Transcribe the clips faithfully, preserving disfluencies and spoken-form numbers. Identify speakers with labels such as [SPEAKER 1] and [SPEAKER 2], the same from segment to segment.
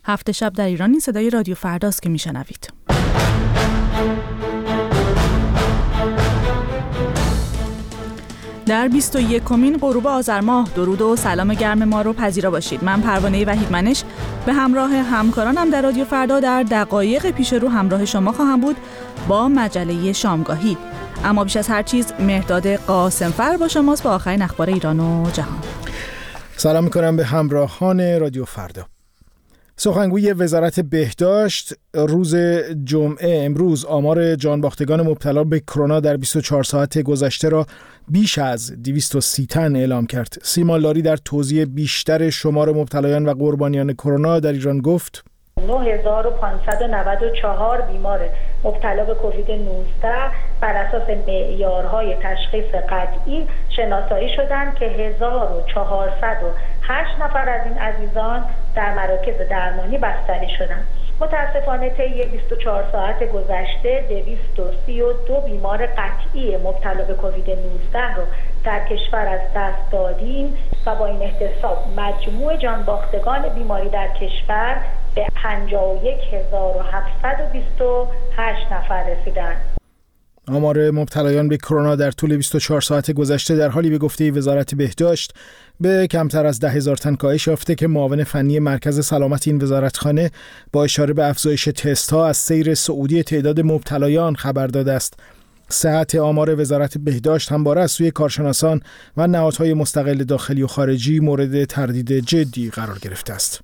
[SPEAKER 1] هفت شب در ایران این صدای رادیو فرداست که میشنوید. در بیست و یکمین غروب آذر ماه درود و سلام گرم ما رو پذیرا باشید. من پروانه وحیدمنش به همراه همکارانم در رادیو فردا در دقایق پیش رو همراه شما خواهم بود با مجله شامگاهی. اما بیش از هر چیز مهرداد قاسمفر با شماست با آخرین اخبار ایران و جهان.
[SPEAKER 2] سلام میکنم به همراهان رادیو فردا. سخنگوی وزارت بهداشت روز جمعه امروز آمار جانباختگان مبتلا به کرونا در بیست و چهار ساعت گذشته را بیش از دویست و سی تن اعلام کرد. سیما لاری در توضیح بیشتر شمار مبتلایان و قربانیان کرونا در ایران گفت:
[SPEAKER 3] نه هزار و پانصد و نود و چهار بیمار مبتلا به کووید نوزده بر اساس معیارهای تشخیص قطعی شناسایی شدند که هزار و چهارصد و هشت نفر از این عزیزان در مراکز درمانی بستری شدند. متاسفانه طی بیست و چهار ساعت گذشته دویست و سی و دو بیمار قطعی مبتلا به کووید نوزده رو در کشور از دست دادیم و با این احتساب مجموع جانباختگان بیماری در کشور به پنجاه و یک هزار و هفتصد و بیست و هشت نفر رسیدند.
[SPEAKER 2] آمار مبتلایان به کرونا در طول بیست و چهار ساعت گذشته در حالی به گفته وزارت بهداشت به کمتر از ده هزار تن کاهش یافته که معاون فنی مرکز سلامت این وزارتخانه با اشاره به افزایش تست ها از سیر صعودی تعداد مبتلایان خبر داده است. صحت آمار وزارت بهداشت همواره از سوی کارشناسان و نهادهای مستقل داخلی و خارجی مورد تردید جدی قرار گرفته است.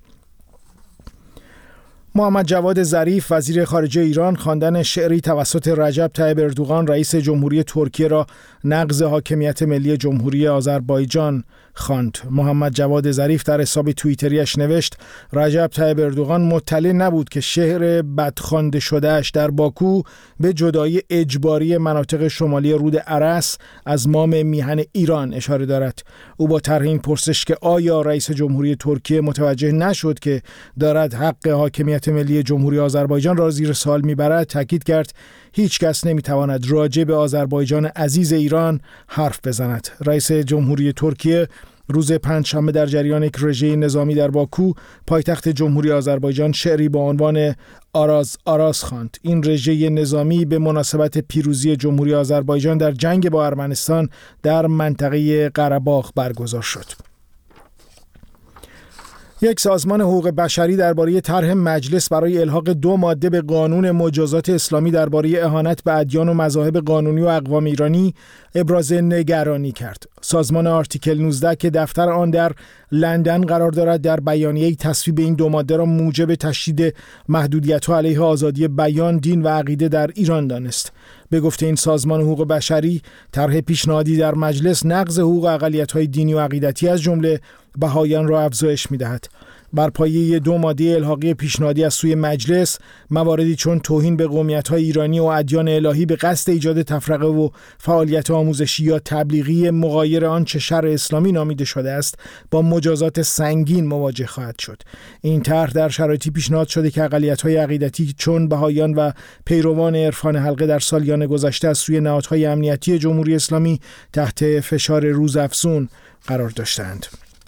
[SPEAKER 2] محمد جواد ظریف وزیر خارجه ایران خواندن شعری توسط رجب طیب اردوغان رئیس جمهوری ترکیه را نقض حاکمیت ملی جمهوری آذربایجان خواند. محمد جواد ظریف در حساب توییتریش نوشت: رجب طیب اردوغان مطلع نبود که شعر بدخوانده شدهش در باکو به جدایی اجباری مناطق شمالی رود ارس از مام میهن ایران اشاره دارد. او با طرح این پرسش که آیا رئیس جمهوری ترکیه متوجه نشد که دارد حق حاکمیت ملی جمهوری آذربایجان را زیر سوال میبرد تاکید کرد هیچ کس نمیتواند راجع به آذربایجان عزیز ایران حرف بزند. رئیس جمهوری ترکیه روز پنجشنبه در جریان یک رژه نظامی در باکو پایتخت جمهوری آذربایجان شعری با عنوان آراز آراز خواند. این رژه نظامی به مناسبت پیروزی جمهوری آذربایجان در جنگ با ارمنستان در منطقه قره‌باغ برگزار شد. یک سازمان حقوق بشری درباره طرح مجلس برای الحاق دو ماده به قانون مجازات اسلامی درباره اهانت به ادیان و مذاهب قانونی و اقوام ایرانی ابراز نگرانی کرد. سازمان آرتیکل نوزده که دفتر آن در لندن قرار دارد در بیانیه‌ای تصویب این دو ماده را موجب تشدید محدودیت‌ها علیه آزادی بیان، دین و عقیده در ایران دانست. به گفته این سازمان حقوق بشری، طرح پیشنهادی در مجلس نقض حقوق اقلیت‌های دینی و عقیدتی از جمله بهائیان را افزایش می‌دهد. بر پایه دو ماده الحاقی پیشنهادی از سوی مجلس، مواردی چون توهین به قومیت‌های ایرانی و ادیان الهی به قصد ایجاد تفرقه و فعالیت آموزشی یا تبلیغی مغایر آنچه شرع اسلامی نامیده شده است، با مجازات سنگین مواجه خواهد شد. این طرح در شرایطی پیشنهاد شده که اقلیت‌های عقیدتی چون بهائیان و پیروان عرفان حلقه در سالیان گذشته از سوی نهادهای امنیتی جمهوری اسلامی تحت فشار روزافزون قرار داشتند.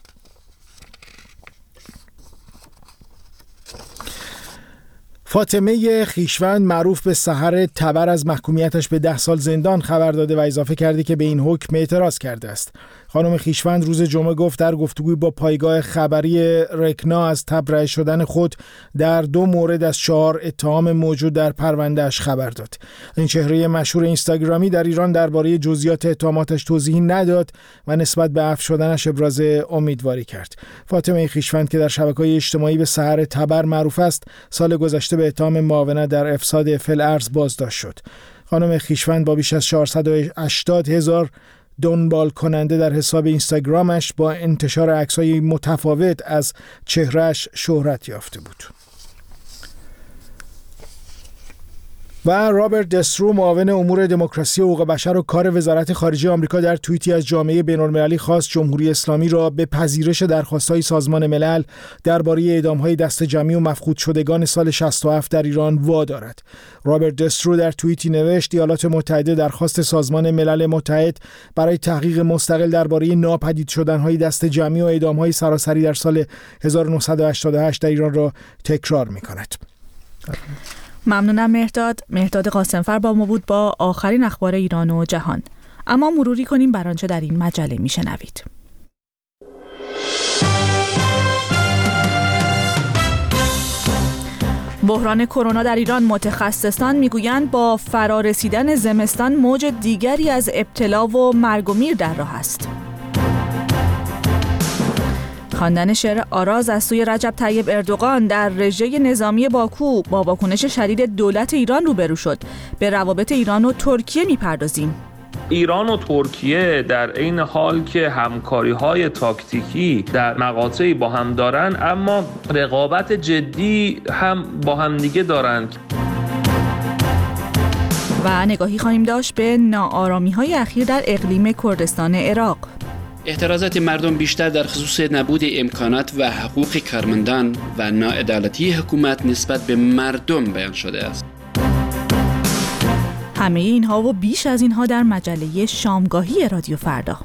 [SPEAKER 2] فاطمه خویشوند معروف به سحر تبر از محکومیتش به ده سال زندان خبر داده و اضافه کرده که به این حکم اعتراض کرده است. خانم خویشوند روز جمعه گفت در گفتگوی با پایگاه خبری رکنا از تبرئه شدن خود در دو مورد از چهار اتهام موجود در پروندهش خبر داد. این چهره مشهور اینستاگرامی در ایران درباره جزئیات اتهاماتش توضیحی نداد و نسبت به عفو شدنش ابراز امیدواری کرد. فاطمه خویشوند که در شبکه‌های اجتماعی به سحر تبر معروف است، سال گذشته به اتهام معاونت در افساد فی‌الارض بازداشت شد. خانم خویشوند با بیش از چهارصد و هشتاد هزار دنبال کننده در حساب اینستاگرامش با انتشار عکس‌های متفاوت از چهرهش شهرت یافته بود. و رابرت دسترو معاون امور دموکراسی و حقوق بشر و کار وزارت خارجه آمریکا در توییتی از جامعه بین‌المللی خواست جمهوری اسلامی را به پذیرش درخواست‌های سازمان ملل درباره اعدام‌های دسته‌جمعی و مفقود شدگان سال شصت و هفت در ایران وادارد. رابرت دسترو در توییتی نوشت ایالات متحده درخواست سازمان ملل متحد برای تحقیق مستقل درباره ناپدید شدن‌های دسته‌جمعی و اعدام‌های سراسری در سال هزار و نهصد و هشتاد و هشت در ایران را تکرار می‌کند.
[SPEAKER 1] ممنونم مهرداد. مهرداد قاسمفر با ما بود با آخرین اخبار ایران و جهان. اما مروری کنیم بر آنچه در این مجله میشنوید. بحران کرونا در ایران، متخصصان میگویند با فرارسیدن زمستان موج دیگری از ابتلا و مرگ و میر در راه است. خواندن شعر آراز از سوی رجب طیب اردوغان در رژه نظامی باکو با واکنش شدید دولت ایران روبرو شد. به روابط ایران و ترکیه میپردازیم.
[SPEAKER 4] ایران و ترکیه در عین حال که همکاری‌های تاکتیکی در مقاطعی با هم دارن، اما رقابت جدی هم با هم دیگه دارن.
[SPEAKER 1] و نگاهی خواهیم داشت به ناآرامی‌های اخیر در اقلیم کردستان عراق.
[SPEAKER 5] اعتراضات مردم بیشتر در خصوص نبود امکانات و حقوق کارمندان و ناعدالتی حکومت نسبت به مردم بیان شده است.
[SPEAKER 1] همه اینها و بیش از اینها در مجله شامگاهی رادیو فردا.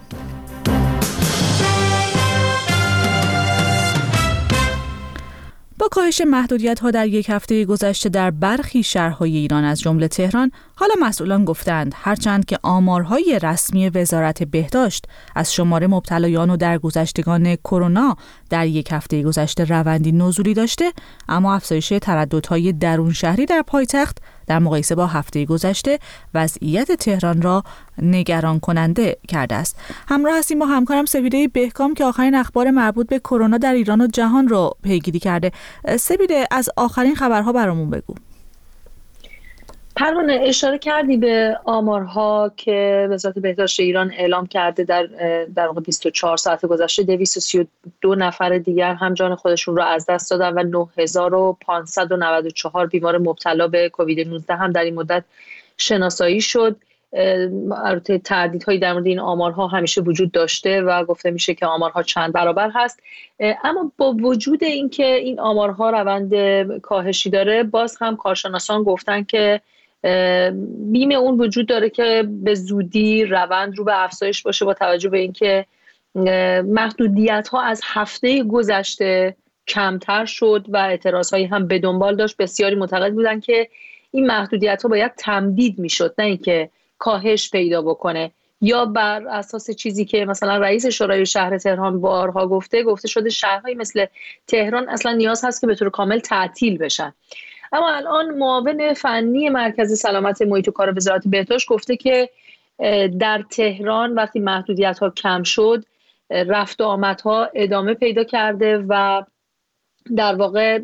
[SPEAKER 1] با کاهش محدودیت‌ها در یک هفته گذشته در برخی شهرهای ایران از جمله تهران، حالا مسئولان گفتند هرچند که آمارهای رسمی وزارت بهداشت از شمار مبتلایان و درگذشتگان کرونا در یک هفته گذشته روندی نزولی داشته، اما افزایش ترددهای درون شهری در پایتخت در مقایسه با هفته گذشته وضعیت تهران را نگران کننده کرده است. همراه هستیم با همکارم سپیده بهکام که آخرین اخبار مربوط به کرونا در ایران و جهان را پیگیری کرده. سپیده، از آخرین خبرها برامون بگو.
[SPEAKER 3] پروانه، اشاره کردی به آمارها که وزارت بهداشت ایران اعلام کرده. در در واقع بیست و چهار ساعت گذشته دویست و سی و دو نفر دیگر هم جان خودشون رو از دست دادن و نه هزار و پانصد و نود و چهار بیمار مبتلا به کووید نوزده هم در این مدت شناسایی شد. البته تردیدهایی در مورد این آمارها همیشه وجود داشته و گفته میشه که آمارها چند برابر هست، اما با وجود اینکه این آمارها روند کاهشی داره، باز هم کارشناسان گفتن که بیم اون وجود داره که به زودی روند رو به افزایش باشه، با توجه به اینکه محدودیت‌ها از هفته گذشته کمتر شد و اعتراضهایی هم به دنبال داشت. بسیاری معتقد بودن که این محدودیت‌ها باید تمدید میشد، نه اینکه کاهش پیدا بکنه. یا بر اساس چیزی که مثلا رئیس شورای شهر تهران بارها گفته گفته شده شهرهایی مثل تهران اصلا نیاز هست که به طور کامل تعطیل بشن. اما الان معاون فنی مرکز سلامت محیط و کار وزارت بهداشت گفته که در تهران وقتی محدودیت‌ها کم شد، رفت و آمدها ادامه پیدا کرده و در واقع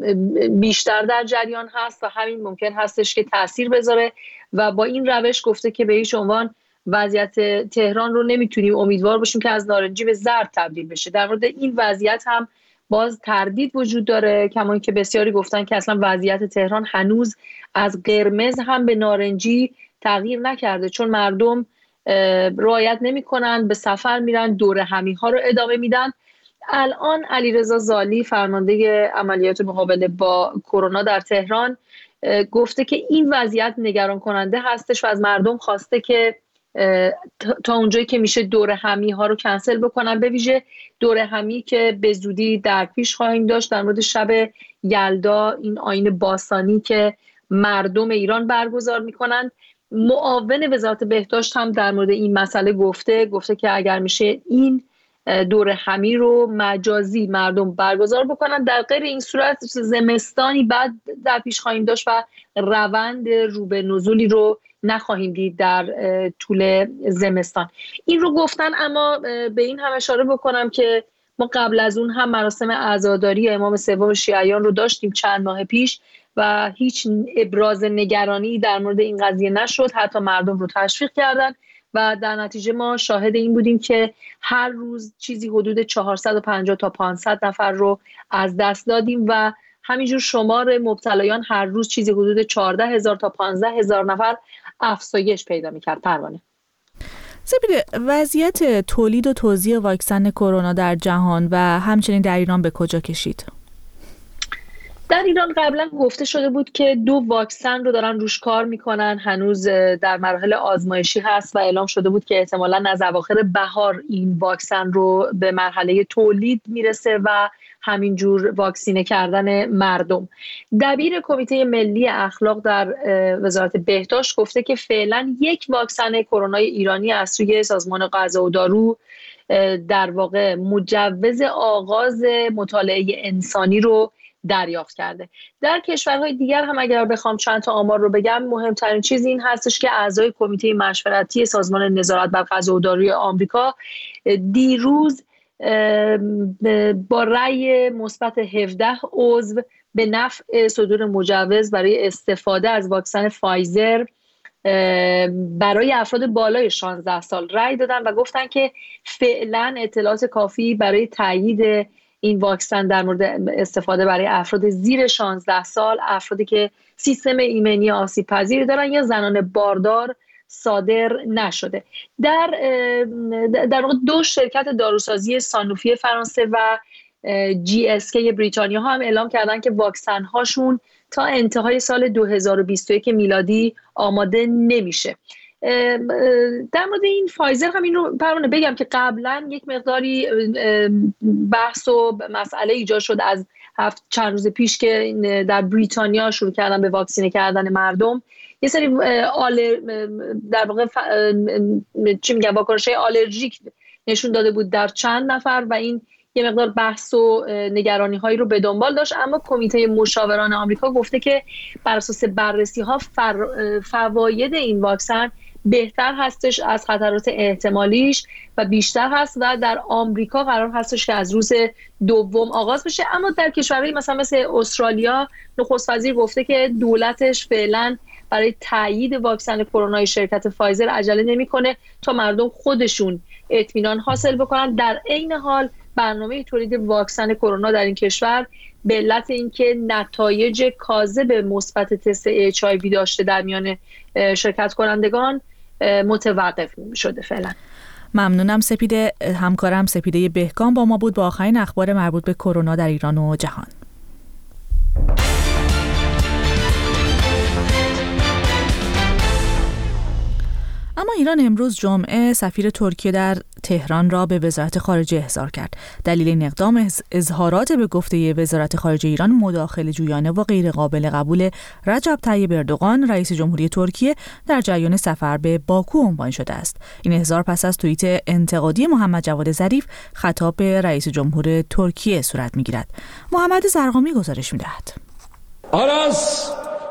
[SPEAKER 3] بیشتر در جریان هست و همین ممکن هستش که تأثیر بذاره و با این روش گفته که به هیچ عنوان وضعیت تهران رو نمیتونیم امیدوار باشیم که از نارنجی به زرد تبدیل بشه. در مورد این وضعیت هم باز تردید وجود داره، کما اینکه بسیاری گفتن که اصلا وضعیت تهران هنوز از قرمز هم به نارنجی تغییر نکرده، چون مردم رعایت نمیکنن، به سفر میرن، دوره همی ها رو ادامه میدن. الان علیرضا زالی فرمانده عملیات مقابله با کرونا در تهران گفته که این وضعیت نگران کننده هستش و از مردم خواسته که تا اونجایی که میشه دوره همی ها رو کنسل بکنن، به ویژه دوره همی که به زودی در پیش خواهیم داشت در مورد شب یلدا، این آیین باستانی که مردم ایران برگزار میکنن. معاون وزارت بهداشت هم در مورد این مسئله گفته گفته که اگر میشه این دوره همی رو مجازی مردم برگزار بکنن، در غیر این صورت زمستانی بعد در پیش خواهیم داشت و روند رو به نزولی رو نخواهیم دید در طول زمستان. این رو گفتن، اما به این هم اشاره بکنم که ما قبل از اون هم مراسم عزاداری امام سوم شیعیان رو داشتیم چند ماه پیش و هیچ ابراز نگرانی در مورد این قضیه نشد، حتی مردم رو تشویق کردن و در نتیجه ما شاهد این بودیم که هر روز چیزی حدود چهارصد و پنجاه تا پانصد نفر رو از دست دادیم و
[SPEAKER 6] همینجور شمار مبتلایان هر روز چیزی حدود چهارده هزار تا پانزده هزار نفر افزایش پیدا میکرد. پروانه،
[SPEAKER 1] سپیده، وضعیت تولید و توزیع واکسن کرونا در جهان و همچنین در ایران به کجا کشید؟
[SPEAKER 6] در ایران قبلا گفته شده بود که دو واکسن رو دارن روش کار میکنن، هنوز در مراحل آزمایشی هست و اعلام شده بود که احتمالاً از اواخر بهار این واکسن رو به مرحله تولید میرسه و همینجور واکسینه کردن مردم. دبیر کمیته ملی اخلاق در وزارت بهداشت گفته که فعلا یک واکسن کرونا ایرانی از سوی سازمان غذا و دارو در واقع مجوز آغاز مطالعه انسانی رو دریافت کرده. در کشورهای دیگر هم اگر بخوام چند تا آمار رو بگم، مهمترین چیز این هستش که اعضای کمیته مشورتی سازمان نظارت بر غذا و داروی آمریکا دیروز با رأی مثبت هفده عضو به نفع صدور مجوز برای استفاده از واکسن فایزر برای افراد بالای شانزده سال رأی دادن و گفتن که فعلا اطلاعات کافی برای تایید این واکسن در مورد استفاده برای افراد زیر شانزده سال، افرادی که سیستم ایمنی آسیب پذیری دارن یا زنان باردار صادر نشده. در در واقع دو شرکت داروسازی سانوفی فرانسه و جی اس کی بریتانیا هم اعلام کردن که واکسن هاشون تا انتهای سال دو هزار و بیست و یک میلادی آماده نمیشه. در مورد این فایزر هم این رو پروانه بگم که قبلا یک مقداری بحث و مسئله ایجاد شد از هفت چند روز پیش که در بریتانیا شروع کردن به واکسینه کردن مردم. یه سری آلر در واقع ف... چی میگم واکنش‌های آلرژیک نشون داده بود در چند نفر و این یه مقدار بحث و نگرانی هایی رو به دنبال داشت، اما کمیته مشاوران آمریکا گفته که بر اساس بررسی ها فر... فواید این واکسن بهتر هستش از خطرات احتمالیش و بیشتر هست و در آمریکا قرار هستش که از روز دوم آغاز بشه. اما در کشورهای مثلا مثل استرالیا نخست وزیر گفته که دولتش فعلا برای تایید واکسن کرونا شرکت فایزر عجله نمیکنه تا مردم خودشون اطمینان حاصل بکنن. در عین حال برنامه تولید واکسن کرونا در این کشور به علت اینکه نتایج کاذب مثبت تست اچ آی وی داشته در میان شرکت کنندگان متوقف شده فعلا.
[SPEAKER 1] ممنونم سپیده. همکارم سپیده بهکام با ما بود با آخرین اخبار مربوط به کرونا در ایران و جهان. اما ایران امروز جمعه سفیر ترکیه در تهران را به وزارت خارجه احضار کرد. دلیل این اقدام اظهارات به گفته وزارت خارجه ایران مداخله جویانه و غیر قابل قبول رجب طیب اردوغان رئیس جمهوری ترکیه در جریان سفر به باکو عنوان شده است. این احضار پس از توییت انتقادی محمد جواد ظریف خطاب به رئیس جمهور ترکیه صورت می‌گیرد. محمد زرقامی گزارش می‌دهد.
[SPEAKER 7] آراس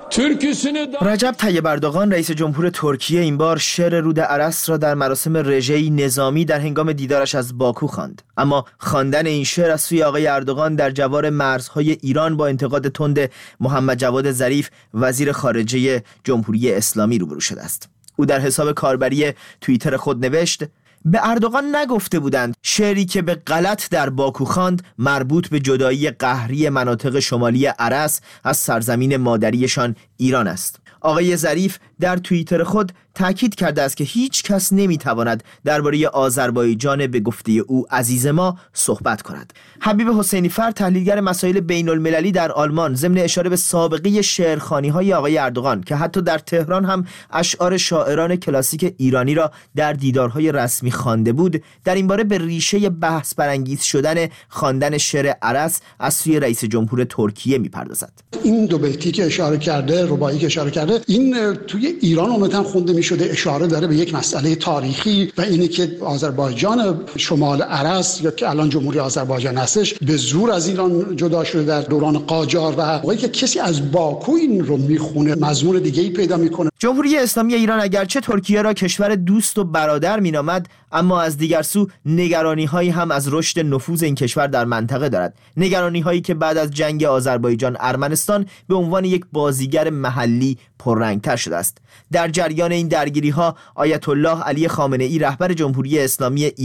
[SPEAKER 8] رجب طیب اردوغان رئیس جمهور ترکیه این بار شعر رود ارس را در مراسم رژه‌ای نظامی در هنگام دیدارش از باکو خواند، اما خواندن این شعر از سوی آقای اردوغان در جوار مرزهای ایران با انتقاد تند محمد جواد ظریف وزیر خارجه جمهوری اسلامی روبرو شده است. او در حساب کاربری توییتر خود نوشت: به اردوغان نگفته بودند شعری که به غلط در باکو خواند مربوط به جدایی قهری مناطق شمالی ارس از سرزمین مادریشان ایران است. آقای ظریف در توییتر خود تاکید کرده است که هیچ کس نمیتواند درباره آذربایجان به گفته او عزیز ما صحبت کند. حبیب حسینی فر تحلیلگر مسائل بین المللی در آلمان ضمن اشاره به سابقه شعرخوانی‌های آقای اردوغان که حتی در تهران هم اشعار شاعران کلاسیک ایرانی را در دیدارهای رسمی خوانده بود، در این باره به ریشه بحث برانگیز شدن خواندن شعر ارس از سوی رئیس جمهور ترکیه میپردازد.
[SPEAKER 9] این دو بیتی که اشاره کرده، رباعی که اشاره کرده، این توی ایران عمدتاً خونده میشده، اشاره داره به یک مسئله تاریخی و اینه که آذربایجان شمال ارس یا که الان جمهوری آذربایجان هستش به زور از ایران جدا شده در دوران قاجار و موقعی که کسی از باکو این رو میخونه مضمون دیگه‌ای پیدا میکنه.
[SPEAKER 8] جمهوری اسلامی ایران اگرچه ترکیه را کشور دوست و برادر مینامد، اما از دیگر سو نگرانی‌هایی هم از رشد نفوذ این کشور در منطقه دارد. نگرانی‌هایی که بعد از جنگ آذربایجان ارمنستان به عنوان یک بازیگر محلی پررنگ‌تر شده است. در جریان این درگیری‌ها آیت الله علی خامنه‌ای رهبر جمهوری اسلامی ایران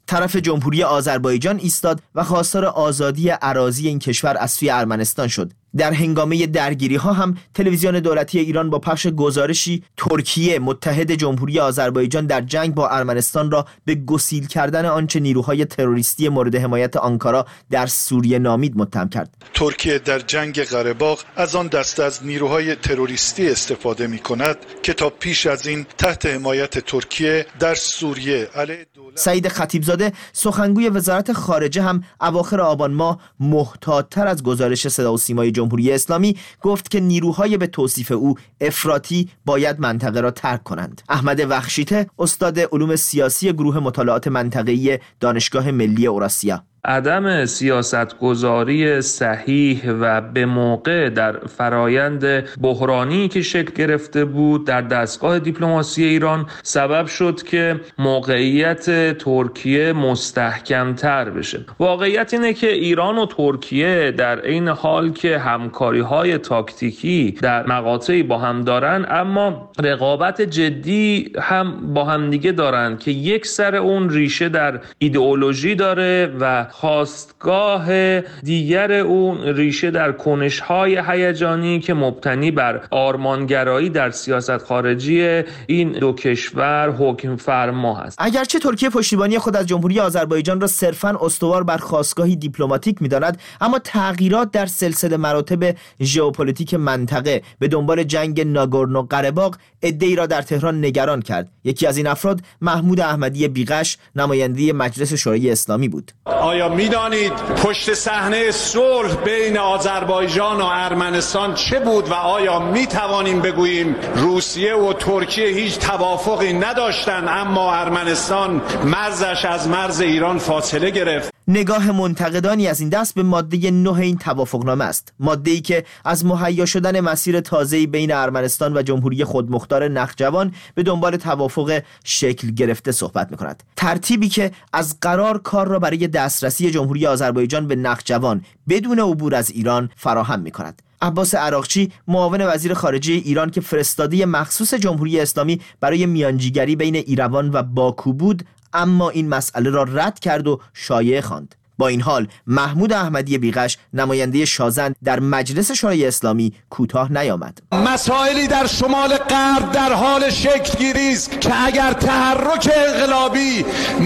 [SPEAKER 8] طرف جمهوری آذربایجان ایستاد و خواستار آزادی اراضی این کشور از سوی ارمنستان شد. در هنگامه درگیری ها هم تلویزیون دولتی ایران با پخش گزارشی ترکیه متحد جمهوری آذربایجان در جنگ با ارمنستان را به گسیل کردن آنچه نیروهای تروریستی مورد حمایت آنکارا در سوریه نامید متهم کرد.
[SPEAKER 10] ترکیه در جنگ قره باغ از آن دسته از نیروهای تروریستی استفاده می کند که تا پیش از این تحت حمایت ترکیه در سوریه علیه دولت.
[SPEAKER 8] سعید خطیبزاده سخنگوی وزارت خارجه هم اواخر آبان ماه محتاط‌تر از گزارش صدا و سیمای جمهوری اسلامی گفت که نیروهای به توصیف او افراطی باید منطقه را ترک کنند. احمد وخشیته استاد علوم سیاسی گروه مطالعات منطقه‌ای دانشگاه ملی اوراسیا:
[SPEAKER 4] عدم سیاستگذاری صحیح و به موقع در فرایند بحرانی که شکل گرفته بود در دستگاه دیپلماسی ایران سبب شد که موقعیت ترکیه مستحکم‌تر بشه. واقعیت اینه که ایران و ترکیه در این حال که همکاری‌های تاکتیکی در مقاطعی با هم دارن، اما رقابت جدی هم با هم دیگه دارن که یک سر اون ریشه در ایدئولوژی داره و خواستگاه دیگر اون ریشه در کنش‌های هیجانی که مبتنی بر آرمانگرایی در سیاست خارجی این دو کشور حکم فرما هست.
[SPEAKER 8] اگرچه ترکیه پشتیبانی خود از جمهوری آذربایجان را صرفاً استوار بر خواستگاهی دیپلماتیک می‌داند، اما تغییرات در سلسله مراتب ژئوپلیتیک منطقه به دنبال جنگ ناگورنو قره‌باغ عده‌ای را در تهران نگران کرد. یکی از این افراد محمود احمدی بیغش، نماینده مجلس شورای اسلامی بود.
[SPEAKER 11] آیا می‌دانید پشت صحنه صلح بین آذربایجان و ارمنستان چه بود و آیا می‌توانیم بگوییم روسیه و ترکیه هیچ توافقی نداشتند اما ارمنستان مرزش از مرز ایران فاصله گرفت؟
[SPEAKER 8] نگاه منتقدانی از این دست به ماده نه این توافقنامه است، ماده‌ای که از مهیا شدن مسیر تازه‌ای بین ارمنستان و جمهوری خودمختار نخجوان به دنبال توافق شکل گرفته صحبت می‌کند. ترتیبی که از قرار کار را برای دسترسی جمهوری آذربایجان به نخجوان بدون عبور از ایران فراهم می‌کند. عباس عراقچی، معاون وزیر خارجه ایران که فرستاده مخصوص جمهوری اسلامی برای میانجیگری بین ایروان و باکو بود، اما این مسئله را رد کرد و شایعه خواند. با این حال محمود احمدی بیغش، نماینده شازند در مجلس شورای اسلامی، کوتاه نیامد.
[SPEAKER 11] مسائلی در شمال غرب در حال شکل گیری است که اگر تحرک انقلابی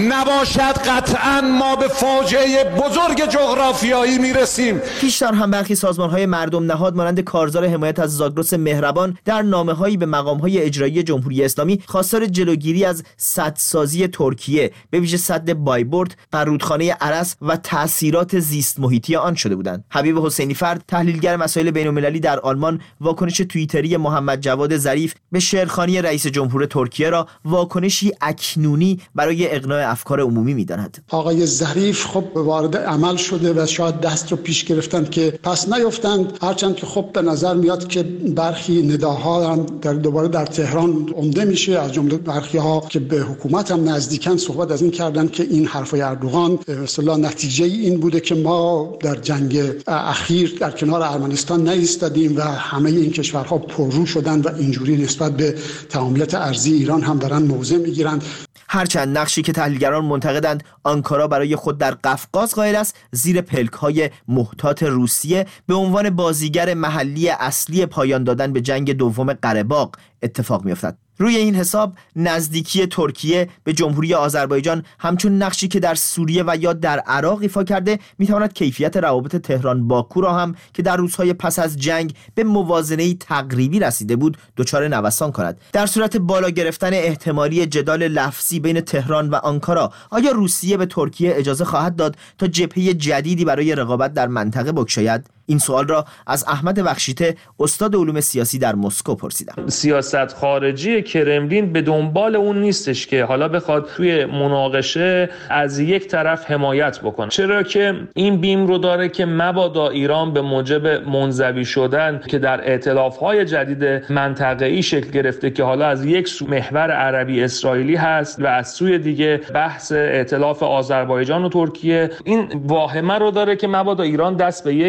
[SPEAKER 11] نباشد قطعاً ما به فاجعه بزرگ جغرافیایی میرسیم.
[SPEAKER 8] پیشتر هم برخی سازمان‌های مردم نهاد مانند کارزار حمایت از زاگرس مهربان در نامه‌هایی به مقام‌های اجرایی جمهوری اسلامی خواستار جلوگیری از سدسازی ترکیه، به ویژه سد بایبرد، بر رودخانه ارس و تأثیرات زیست محیطی آن شده بودند. حبیب حسینی فرد، تحلیلگر مسائل بین‌المللی در آلمان، واکنش توییتری محمد جواد ظریف به شعرخوانی رئیس جمهور ترکیه را واکنشی اکنونی برای اقناع افکار عمومی می‌داند.
[SPEAKER 9] آقای ظریف خب وارد عمل شده و شاید دست رو پیش گرفتند که پس نیفتند، هرچند که خب به نظر میاد که برخی نداها هم در دوباره در تهران عمده میشه، از جمله برخی ها که به حکومت هم نزدیکن صحبت از این کردن که این حرفای اردوغان به اصطلاح نتیجه این بوده که ما در جنگ اخیر در کنار ارمنستان نایستادیم و همه این کشورها پررو شدن و اینجوری نسبت به تمامیت ارضی ایران هم دارن موضع میگیرند.
[SPEAKER 8] هرچند نقشی که تحلیلگران معتقدند آنکارا برای خود در قفقاز قائل است، زیر پلک‌های محتاط روسیه به عنوان بازیگر محلی اصلی پایان دادن به جنگ دوم قره‌باغ اتفاق می‌افتد. روی این حساب نزدیکی ترکیه به جمهوری آذربایجان همچون نقشی که در سوریه و یا در عراق ایفا کرده میتواند کیفیت روابط تهران باکو را هم که در روزهای پس از جنگ به موازنه‌ای تقریبی رسیده بود دچار نوسان کند. در صورت بالا گرفتن احتمالی جدال لفظی بین تهران و آنکارا، آیا روسیه به ترکیه اجازه خواهد داد تا جبهه جدیدی برای رقابت در منطقه بگشاید؟ این سوال را از احمد وخشیته، استاد علوم سیاسی در مسکو پرسیدم.
[SPEAKER 4] سیاست خارجی کرملین به دنبال اون نیستش که حالا بخواد توی مناقشه از یک طرف حمایت بکنه، چرا که این بیم رو داره که مبادا ایران به موجب منزوی شدن که در ائتلاف‌های جدید منطقه‌ای شکل گرفته که حالا از یک سو محور عربی اسرائیلی هست و از سوی دیگه بحث ائتلاف آذربایجان و ترکیه، این واهمه رو داره که مبادا ایران دست به یک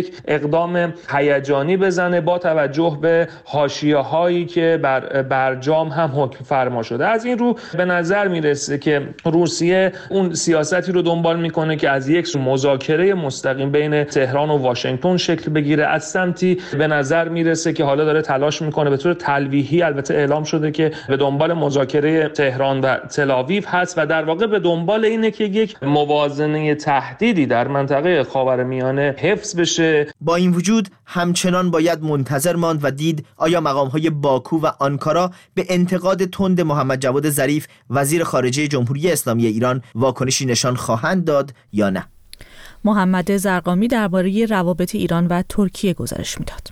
[SPEAKER 4] اقدام هیجانی بزنه با توجه به حاشیه‌هایی که بر برجام هم حکم فرما شده. از این رو به نظر میرسه که روسیه اون سیاستی رو دنبال میکنه که از یک مذاکره مستقیم بین تهران و واشنگتن شکل بگیره، از سمتی به نظر میرسه که حالا داره تلاش میکنه به طور تلویحی، البته اعلام شده که به دنبال مذاکره تهران و تل‌آویو هست و در واقع به دنبال اینه که یک موازنه تهدیدی در منطقه خاورمیانه حفظ بشه.
[SPEAKER 8] با این وجود همچنان باید منتظر ماند و دید آیا مقام‌های باکو و آنکارا به انتقاد تند محمد جواد ظریف وزیر خارجه جمهوری اسلامی ایران واکنشی نشان خواهند داد یا نه.
[SPEAKER 1] محمد زرقامی درباره روابط ایران و ترکیه گزارش میداد.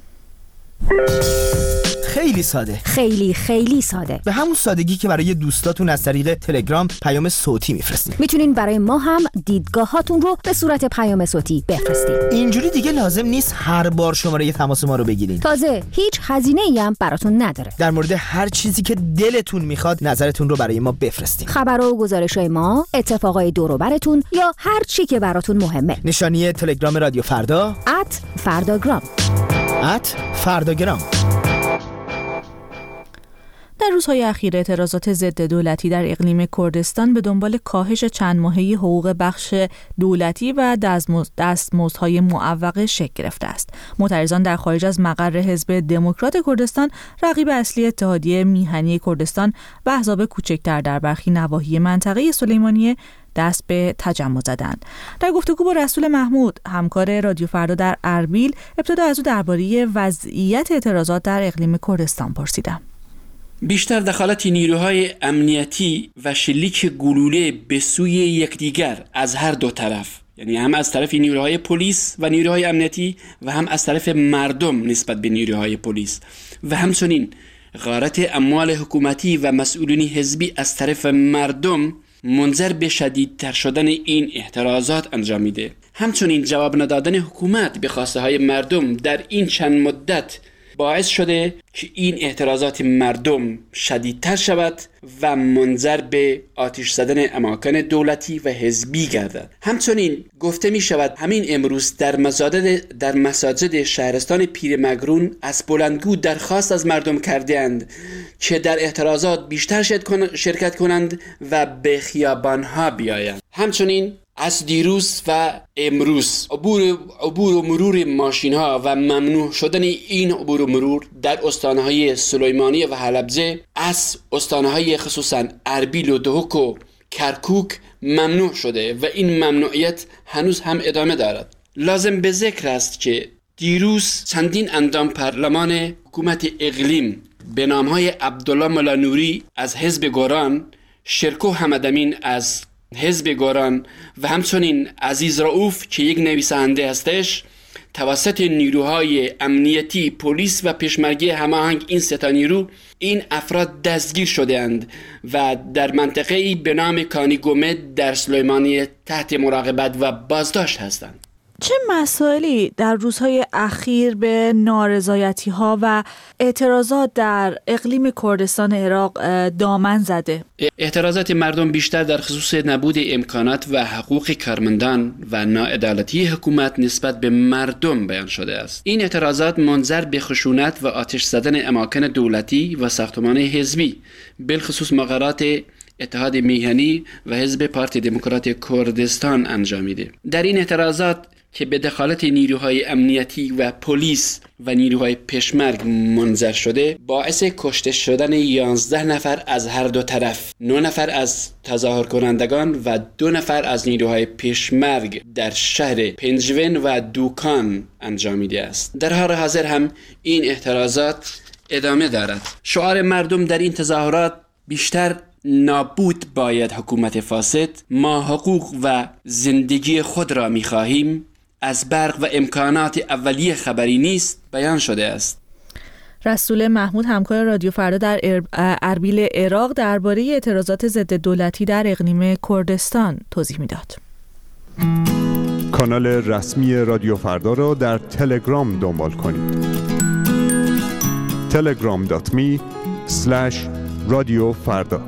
[SPEAKER 8] خیلی ساده،
[SPEAKER 12] خیلی خیلی ساده،
[SPEAKER 8] به همون سادگی که برای دوستاتون از طریق تلگرام پیام صوتی میفرستین.
[SPEAKER 12] میتونین برای ما هم دیدگاهاتون رو به صورت پیام صوتی بفرستین.
[SPEAKER 8] اینجوری دیگه لازم نیست هر بار شماره تماس ما رو بگیرین.
[SPEAKER 12] تازه هیچ هزینه‌ای هم براتون نداره.
[SPEAKER 8] در مورد هر چیزی که دلتون میخواد نظرتون رو برای ما بفرستین.
[SPEAKER 12] خبر و گزارش‌های ما، اتفاقای دور و براتون یا هر چی که براتون مهمه.
[SPEAKER 8] نشانی تلگرام رادیو فردا
[SPEAKER 12] ات فرداگرام
[SPEAKER 8] ات فرداگرام.
[SPEAKER 1] در روزهای اخیر اعتراضات ضد دولتی در اقلیم کردستان به دنبال کاهش چند ماهه‌ای حقوق بخش دولتی و دستمزدهای معوقه شکل گرفته است. معترضان در خارج از مقر حزب دموکرات کردستان، رقیب اصلی اتحادیه میهنی کردستان و احزاب کوچکتر در برخی نواحی منطقه سلیمانیه دست به تجمع زدند. در گفتگو با رسول محمود، همکار رادیو فردا در اربیل، ابتدا از او درباره وضعیت اعتراضات در اقلیم کردستان پرسیدم.
[SPEAKER 5] بیشتر دخالت نیروهای امنیتی و شلیک گلوله به سوی یکدیگر از هر دو طرف، یعنی هم از طرف نیروهای پلیس و نیروهای امنیتی و هم از طرف مردم نسبت به نیروهای پلیس و همچنین غارت اموال حکومتی و مسئولین حزبی از طرف مردم منجر به شدیدتر شدن این اعتراضات انجام میده. همچنین جواب ندادن حکومت به خواسته های مردم در این چند مدت باعث شده که این اعتراضات مردم شدیدتر شود و منجر به آتش زدن اماکن دولتی و حزبی گردد. همچنین گفته می شود همین امروز در مساجد در مساجد شهرستان پیرمگرون از بلندگو درخواست از مردم کردند که در اعتراضات بیشتر شرکت کنند و به خیابانها بیایند. همچنین از دیروز و امروز عبور عبور و مرور ماشین ها و ممنوع شدن این عبور و مرور در استانهای سلیمانیه و حلبجه از استانهای خصوصا اربیل و دهوک و کرکوک ممنوع شده و این ممنوعیت هنوز هم ادامه دارد. لازم به ذکر است که دیروز چندین اندام پارلمان حکومت اقلیم به نامهای عبدالله ملانوری از حزب گوران، شرکو حمدامین از حزب گوران و همچنین عزیز رؤوف که یک نویسنده هستش توسط نیروهای امنیتی، پلیس و پشمرگی هماهنگ این سه تا نیرو این افراد دستگیر شده‌اند و در منطقه‌ای به نام کانیگومه در سلیمانیه تحت مراقبت و بازداشت هستند.
[SPEAKER 1] چه مسائلی در روزهای اخیر به نارضایتی‌ها و اعتراضات در اقلیم کردستان عراق دامن زده؟
[SPEAKER 5] اعتراضات مردم بیشتر در خصوص نبود امکانات و حقوق کارمندان و ناعدالتی حکومت نسبت به مردم بیان شده است. این اعتراضات منجر به خشونت و آتش زدن اماکن دولتی و ساختمان حزبی، بالخصوص مقرات اتحاد میهنی و حزب پارتی دموکرات کردستان انجامیده. در این اعتراضات که به دخالت نیروهای امنیتی و پلیس و نیروهای پشمرگ منجر شده، باعث کشته شدن یازده نفر از هر دو طرف، نه نفر از تظاهر کنندگان و دو نفر از نیروهای پشمرگ در شهر پنجوین و دوکان انجامیده است. در حال حاضر هم این اعتراضات ادامه دارد. شعار مردم در این تظاهرات بیشتر نابود باید حکومت فاسد، ما حقوق و زندگی خود را می خواهیم، از برق و امکانات اولیه خبری نیست بیان شده است.
[SPEAKER 1] رسول محمود، همکار رادیو فردا در اربیل عراق، درباره اعتراضات ضد دولتی در اقلیم کردستان توضیح میداد.
[SPEAKER 13] کانال رسمی رادیو فردا را در تلگرام دنبال کنید. تلگرام دات می اسلش رادیو فردا.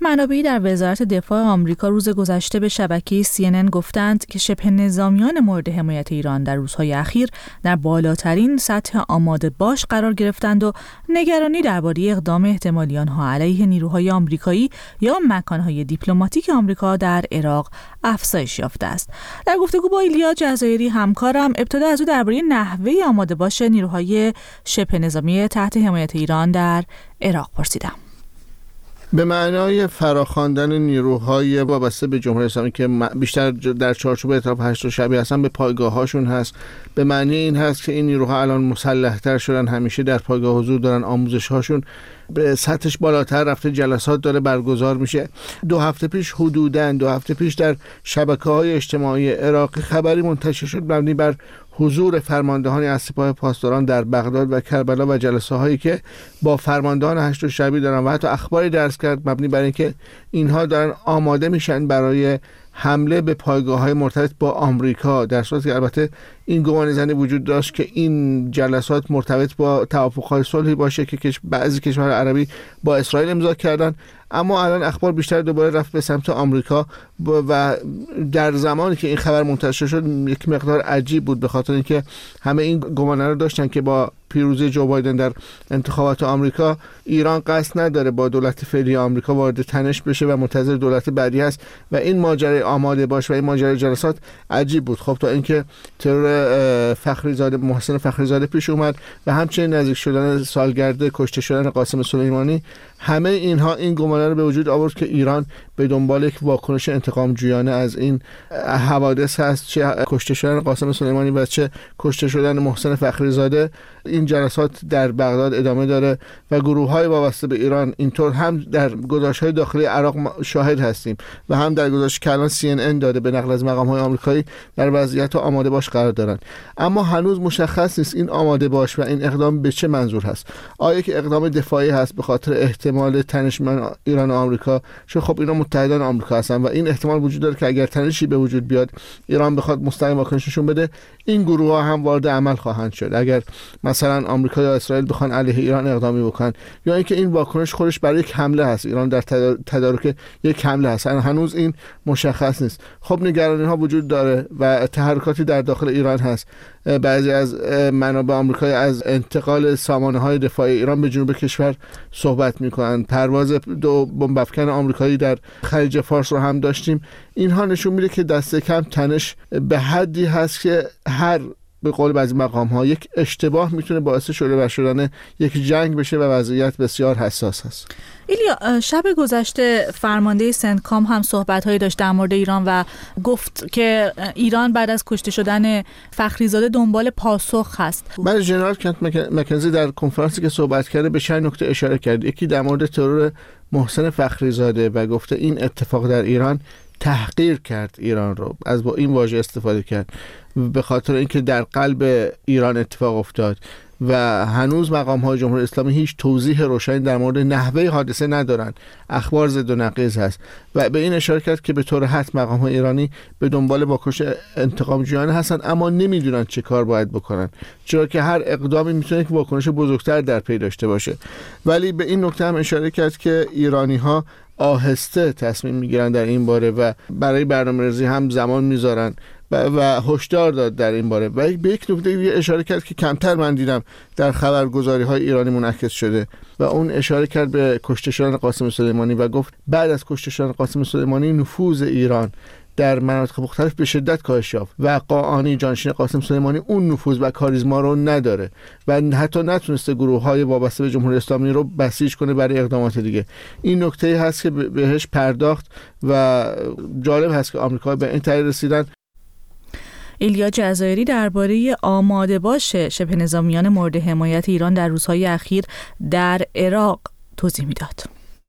[SPEAKER 1] منابعی در وزارت دفاع آمریکا روز گذشته به شبکه سی ان ان گفتند که شبه نظامیان مورد حمایت ایران در روزهای اخیر در بالاترین سطح آماده باش قرار گرفتند و نگرانی درباره اقدام احتمالی آنها علیه نیروهای آمریکایی یا مکانهای دیپلماتیک آمریکا در عراق افزایش یافته است. در گفتگو با ایلیا جزایری همکارم ابتدا از او درباره نحوه آماده باش نیروهای شبه نظامی تحت حمایت ایران در عراق پرسیدم.
[SPEAKER 14] به معنای فراخواندن نیروهای وابسته به جمهوری اسلامی که بیشتر در چارچوب ائتلاف هشت شبی هستن به پایگاه‌هاشون هست. به معنی این هست که این نیروها الان مسلح‌تر شدن، همیشه در پایگاه حضور دارن، آموزش‌هاشون به سطحش بالاتر رفته، جلسات داره برگزار میشه. دو هفته پیش حدوداً دو هفته پیش در شبکه‌های اجتماعی عراقی خبری منتشر شد مبنی بر حضور فرماندهانی از سپاه پاسداران در بغداد و کربلا و جلسه هایی که با فرماندهان هشت شبی دارن و حتی اخباری درس کرد مبنی بر اینکه اینها دارن آماده میشن برای حمله به پایگاه‌های مرتبط با آمریکا، در صورتی که البته این گمانه‌زنی وجود داشت که این جلسات مرتبط با توافق‌های صلحی باشه که بعضی کشورهای عربی با اسرائیل امضا کردن. اما الان اخبار بیشتر دوباره رفت به سمت آمریکا و در زمانی که این خبر منتشر شد یک مقدار عجیب بود، به خاطر اینکه همه این گمانه رو داشتن که با پیروزی جو بایدن در انتخابات آمریکا ایران قصد نداره با دولت فعلی آمریکا وارد تنش بشه و منتظر دولت بعدی است و این ماجرای آماده باش و این ماجرای جلسات عجیب بود. خب تا اینکه ترور فخریزاده محسن فخریزاده پیش اومد و همچنین نزدیک شدن سالگرد کشته شدن قاسم سلیمانی، همه اینها این گمانه رو به وجود آورد که ایران به دنبال یک واکنش انتقام جویانه از این حوادث هست، چه کشته شدن قاسم سلیمانی و چه کشته شدن محسن فخریزاده. این جلسات در بغداد ادامه داره و گروه‌های وابسته به ایران اینطور هم در گزارش‌های داخلی عراق شاهد هستیم و هم در گزارشی که الان سی ان ان داده به نقل از مقام‌های آمریکایی در وضعیت آماده باش قرار دارن. اما هنوز مشخص نیست این آماده باش و این اقدام به چه منظور هست. آیا که اقدام دفاعی هست به خاطر احتمال تنش ایران و آمریکا، چون خب اینا متحدان آمریکا هستن و این احتمال وجود داره که اگر تنشی به وجود بیاد ایران بخواد مستقیم واکنششون بده، این گروه‌ها هم وارد عمل خواهند شد. اگر مثلا آمریکا یا اسرائیل بخوان علیه ایران اقدامی بکنن یا اینکه این واکنش خودش برای یک حمله هست، ایران در تدارک یک حمله هست، هنوز این مشخص نیست. خب نگرانی ها وجود داره و تحرکاتی در داخل ایران هست. بعضی از منابع آمریکایی از انتقال سامانه‌های دفاعی ایران به جنوب کشور صحبت می‌کنند. پرواز دو بمب افکن آمریکایی در خلیج فارس رو هم داشتیم. اینها نشون میده که دست کم تنش به حدی هست که هر به قول بعضی مقام ها یک اشتباه میتونه باعث شعله ور شدن یک جنگ بشه و وضعیت بسیار حساس هست.
[SPEAKER 1] ایلیا، شب گذشته فرمانده سنتکام هم صحبت‌هایی داشت در مورد ایران و گفت که ایران بعد از کشته شدن فخریزاده دنبال پاسخ هست.
[SPEAKER 14] بعد ژنرال کنت مکنزی در کنفرانسی که صحبت کرده به چند نکته اشاره کرد. یکی در مورد ترور محسن فخریزاده و گفته این اتفاق در ایران تحقیر کرد ایران رو، از با این واژه استفاده کرد به خاطر اینکه در قلب ایران اتفاق افتاد و هنوز مقام های جمهوری اسلامی هیچ توضیح روشنی در مورد نحوه حادثه ندارن، اخبار ضد و نقیض هست و به این اشاره کرد که به طور حتم مقام های ایرانی به دنبال واکنش انتقام جویانه هستن اما نمیدونن چه کار باید بکنن، چرا که هر اقدامی میتونه یک واکنش بزرگتر در پی داشته باشه. ولی به این نکته هم اشاره کرد که ایرانی ها آهسته تصمیم میگیرن در این باره و برای برنامه‌ریزی هم زمان میذارن و هشدار داد در این باره. و به یک نکته اشاره کرد که کمتر من دیدم در خبرگزاری های ایرانی منعکس شده و اون اشاره کرد به کشته شدن قاسم سلیمانی و گفت بعد از کشته شدن قاسم سلیمانی نفوذ ایران در مناطق مختلف به شدت کاهش یافت و قاآنی جانشین قاسم سلیمانی اون نفوذ و کاریزما رو نداره و حتی نتونسته گروه‌های وابسته به جمهوری اسلامی رو بسیج کنه برای اقدامات دیگه. این نکته هست که بهش پرداخت و جالب هست که آمریکا به این تغییر رسیدن.
[SPEAKER 1] ایلیا جزایری درباره آماده باش شبه نظامیان مورد حمایت ایران در روزهای اخیر در عراق توضیح میداد.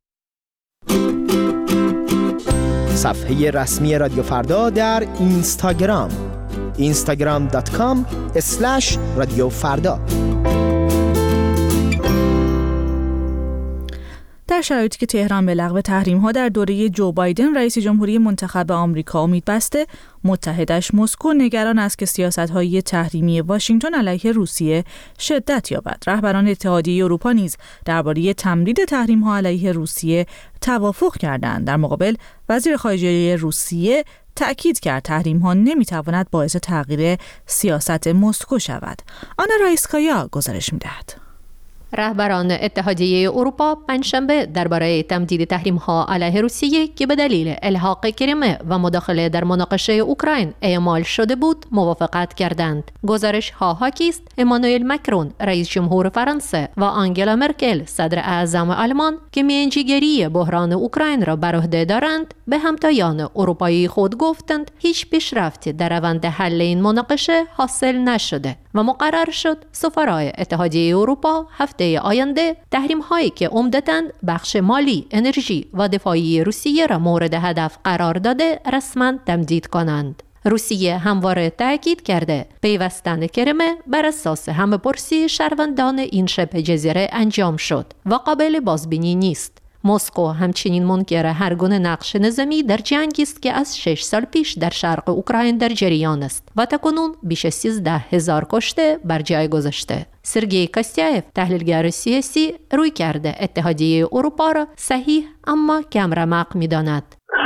[SPEAKER 8] صفحه رسمی رادیو فردا در اینستاگرام اینستاگرام دات کام اسلش رادیو فردا.
[SPEAKER 1] در در شرایطی که تهران به لغو تحریم‌ها در دوره جو بایدن رئیس جمهوری منتخب آمریکا امید بسته، متحدش مسکو نگران است که سیاست‌های تحریمی واشنگتن علیه روسیه شدت یابد. رهبران اتحادیه اروپا نیز درباره تمدید تحریم‌ها علیه روسیه توافق کردند. در مقابل وزیر خارجه روسیه تأکید کرد تحریم‌ها نمی‌تواند باعث تغییر سیاست مسکو شود. آنا رایسکایا گزارش می‌دهد.
[SPEAKER 15] رهبران اتحادیه اروپا پنجشنبه درباره تمدید تحریم‌ها علیه روسیه که به دلیل الحاق کریمه و مداخله در مناقشه اوکراین اعمال شده بود موافقت کردند. گزارش‌ها حاکی است امانوئل مکرون رئیس جمهور فرانسه و آنگلا مرکل صدر اعظم آلمان که میانجیگری بحران اوکراین را بر عهده دارند به همتایان اروپایی خود گفتند هیچ پیشرفتی در روند حل این مناقشه حاصل نشده و مقرر شد سفرای اتحادیه اروپا هفته آینده تحریم‌هایی که عمدتاً بخش مالی، انرژی و دفاعی روسیه را مورد هدف قرار داده رسما تمدید کنند. روسیه همواره تاکید کرده پیوستن کریمه بر اساس همه‌پرسی شهروندان این شبه جزیره انجام شد و قابل بازبینی نیست. مسکو همچنین منکر هر گونه نقش نظامی در جنگی است که از شش سال پیش در شرق اوکراین در جریان است و تاکنون بیش از سیزده هزار کشته بر جای گذاشته. سرگئی کاستیایف تحلیلگر سیاسی روی کرده اتحادیه اروپا را صحیح اما کم رمق می‌داند.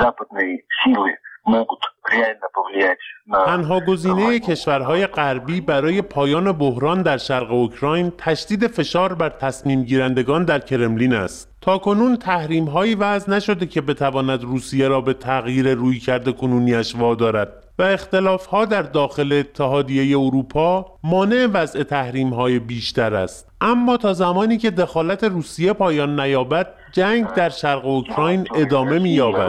[SPEAKER 16] تنها گزینه کشورهای غربی برای پایان بحران در شرق اوکراین تشدید فشار بر تصمیم گیرندگان در کرملین است. تاکنون تحریم‌هایی وضع نشده که بتواند روسیه را به تغییر رویکرد کنونیش وادارد و اختلاف‌ها در داخل اتحادیه اروپا مانع وضع تحریم‌های بیشتر است. اما تا زمانی که دخالت روسیه پایان نیابد، جنگ در شرق اوکراین ادامه می‌یابد.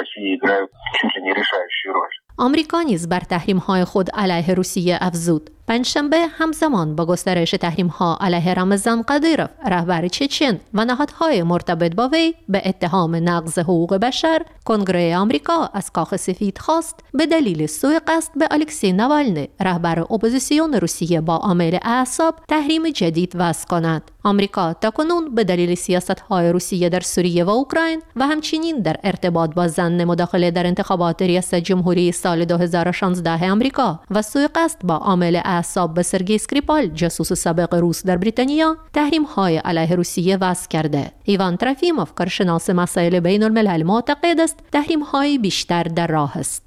[SPEAKER 15] آمریکا نیز بر تحریم‌های خود علیه روسیه افزود. پنجشنبه همزمان با گسترش تحریم‌ها علیه رمضان قدیروف رهبر چچن و نهادهای مرتبط با وی به اتهام نقض حقوق بشر، کنگره آمریکا از کاخ سفید خواست به دلیل سوء قصد به الکسی ناوالنی رهبر اپوزیسیون روسیه با عامل اعصاب تحریم جدید وضع کند. آمریکا تاکنون به دلیل سیاست‌های روسیه در سوریه و اوکراین و همچنین در ارتباط با ضمن مداخله در انتخابات ریاست جمهوری سال دو هزار و شانزده آمریکا و سوء قصد با عامل اعصاب به سرگئی اسکریپال جاسوس سابق روس در بریتانیا تحریم‌های علیه روسیه وضع کرده. ایوان تروفیموف کارشناس مسائل بین الملل معتقد است تحریم‌های بیشتر در راه است.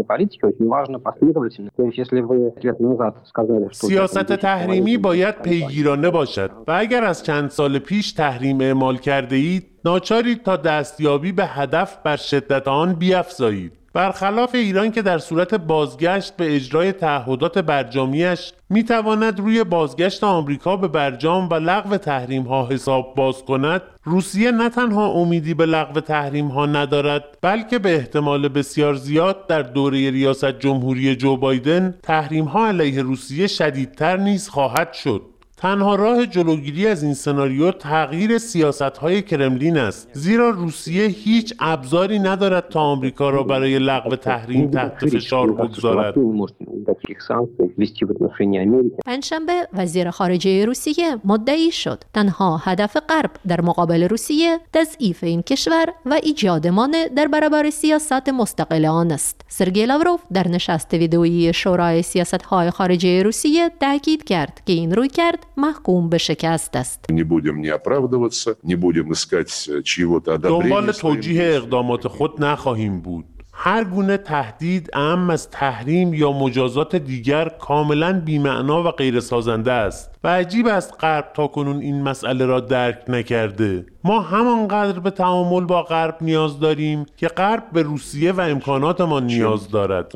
[SPEAKER 16] سیاست تحریمی باید پیگیرانه باشد و اگر از چند سال پیش تحریم اعمال کرده اید ناچارید تا دستیابی به هدف بر شدت آن بیفزایید. برخلاف ایران که در صورت بازگشت به اجرای تعهدات برجامیش میتواند روی بازگشت آمریکا به برجام و لغو تحریم ها حساب باز کند، روسیه نه تنها امیدی به لغو تحریم ها ندارد بلکه به احتمال بسیار زیاد در دوره ریاست جمهوری جو بایدن تحریم ها علیه روسیه شدیدتر نیز خواهد شد. تنها راه جلوگیری از این سناریو تغییر سیاست‌های کرملین است، زیرا روسیه هیچ ابزاری ندارد تا آمریکا را برای لغو تحریم تحت فشار بگذارد.
[SPEAKER 15] پنجشنبه وزیر خارجه روسیه مدعی شد تنها هدف غرب در مقابل روسیه تضعیف این کشور و ایجاد مانع در برابر سیاست مستقل آن است. سرگئی لاوروف در نشست ویدئویی شورای سیاست‌های خارجه روسیه تاکید کرد که این رویکرد محکوم به شکست است.
[SPEAKER 16] دنبال توجیه اقدامات خود نخواهیم بود. هر گونه تهدید اعم از تحریم یا مجازات دیگر کاملا بی‌معنا و غیر سازنده است و عجیب است غرب تاکنون این مسئله را درک نکرده. ما همانقدر به تعامل با غرب نیاز داریم که غرب به روسیه و امکاناتمان نیاز دارد.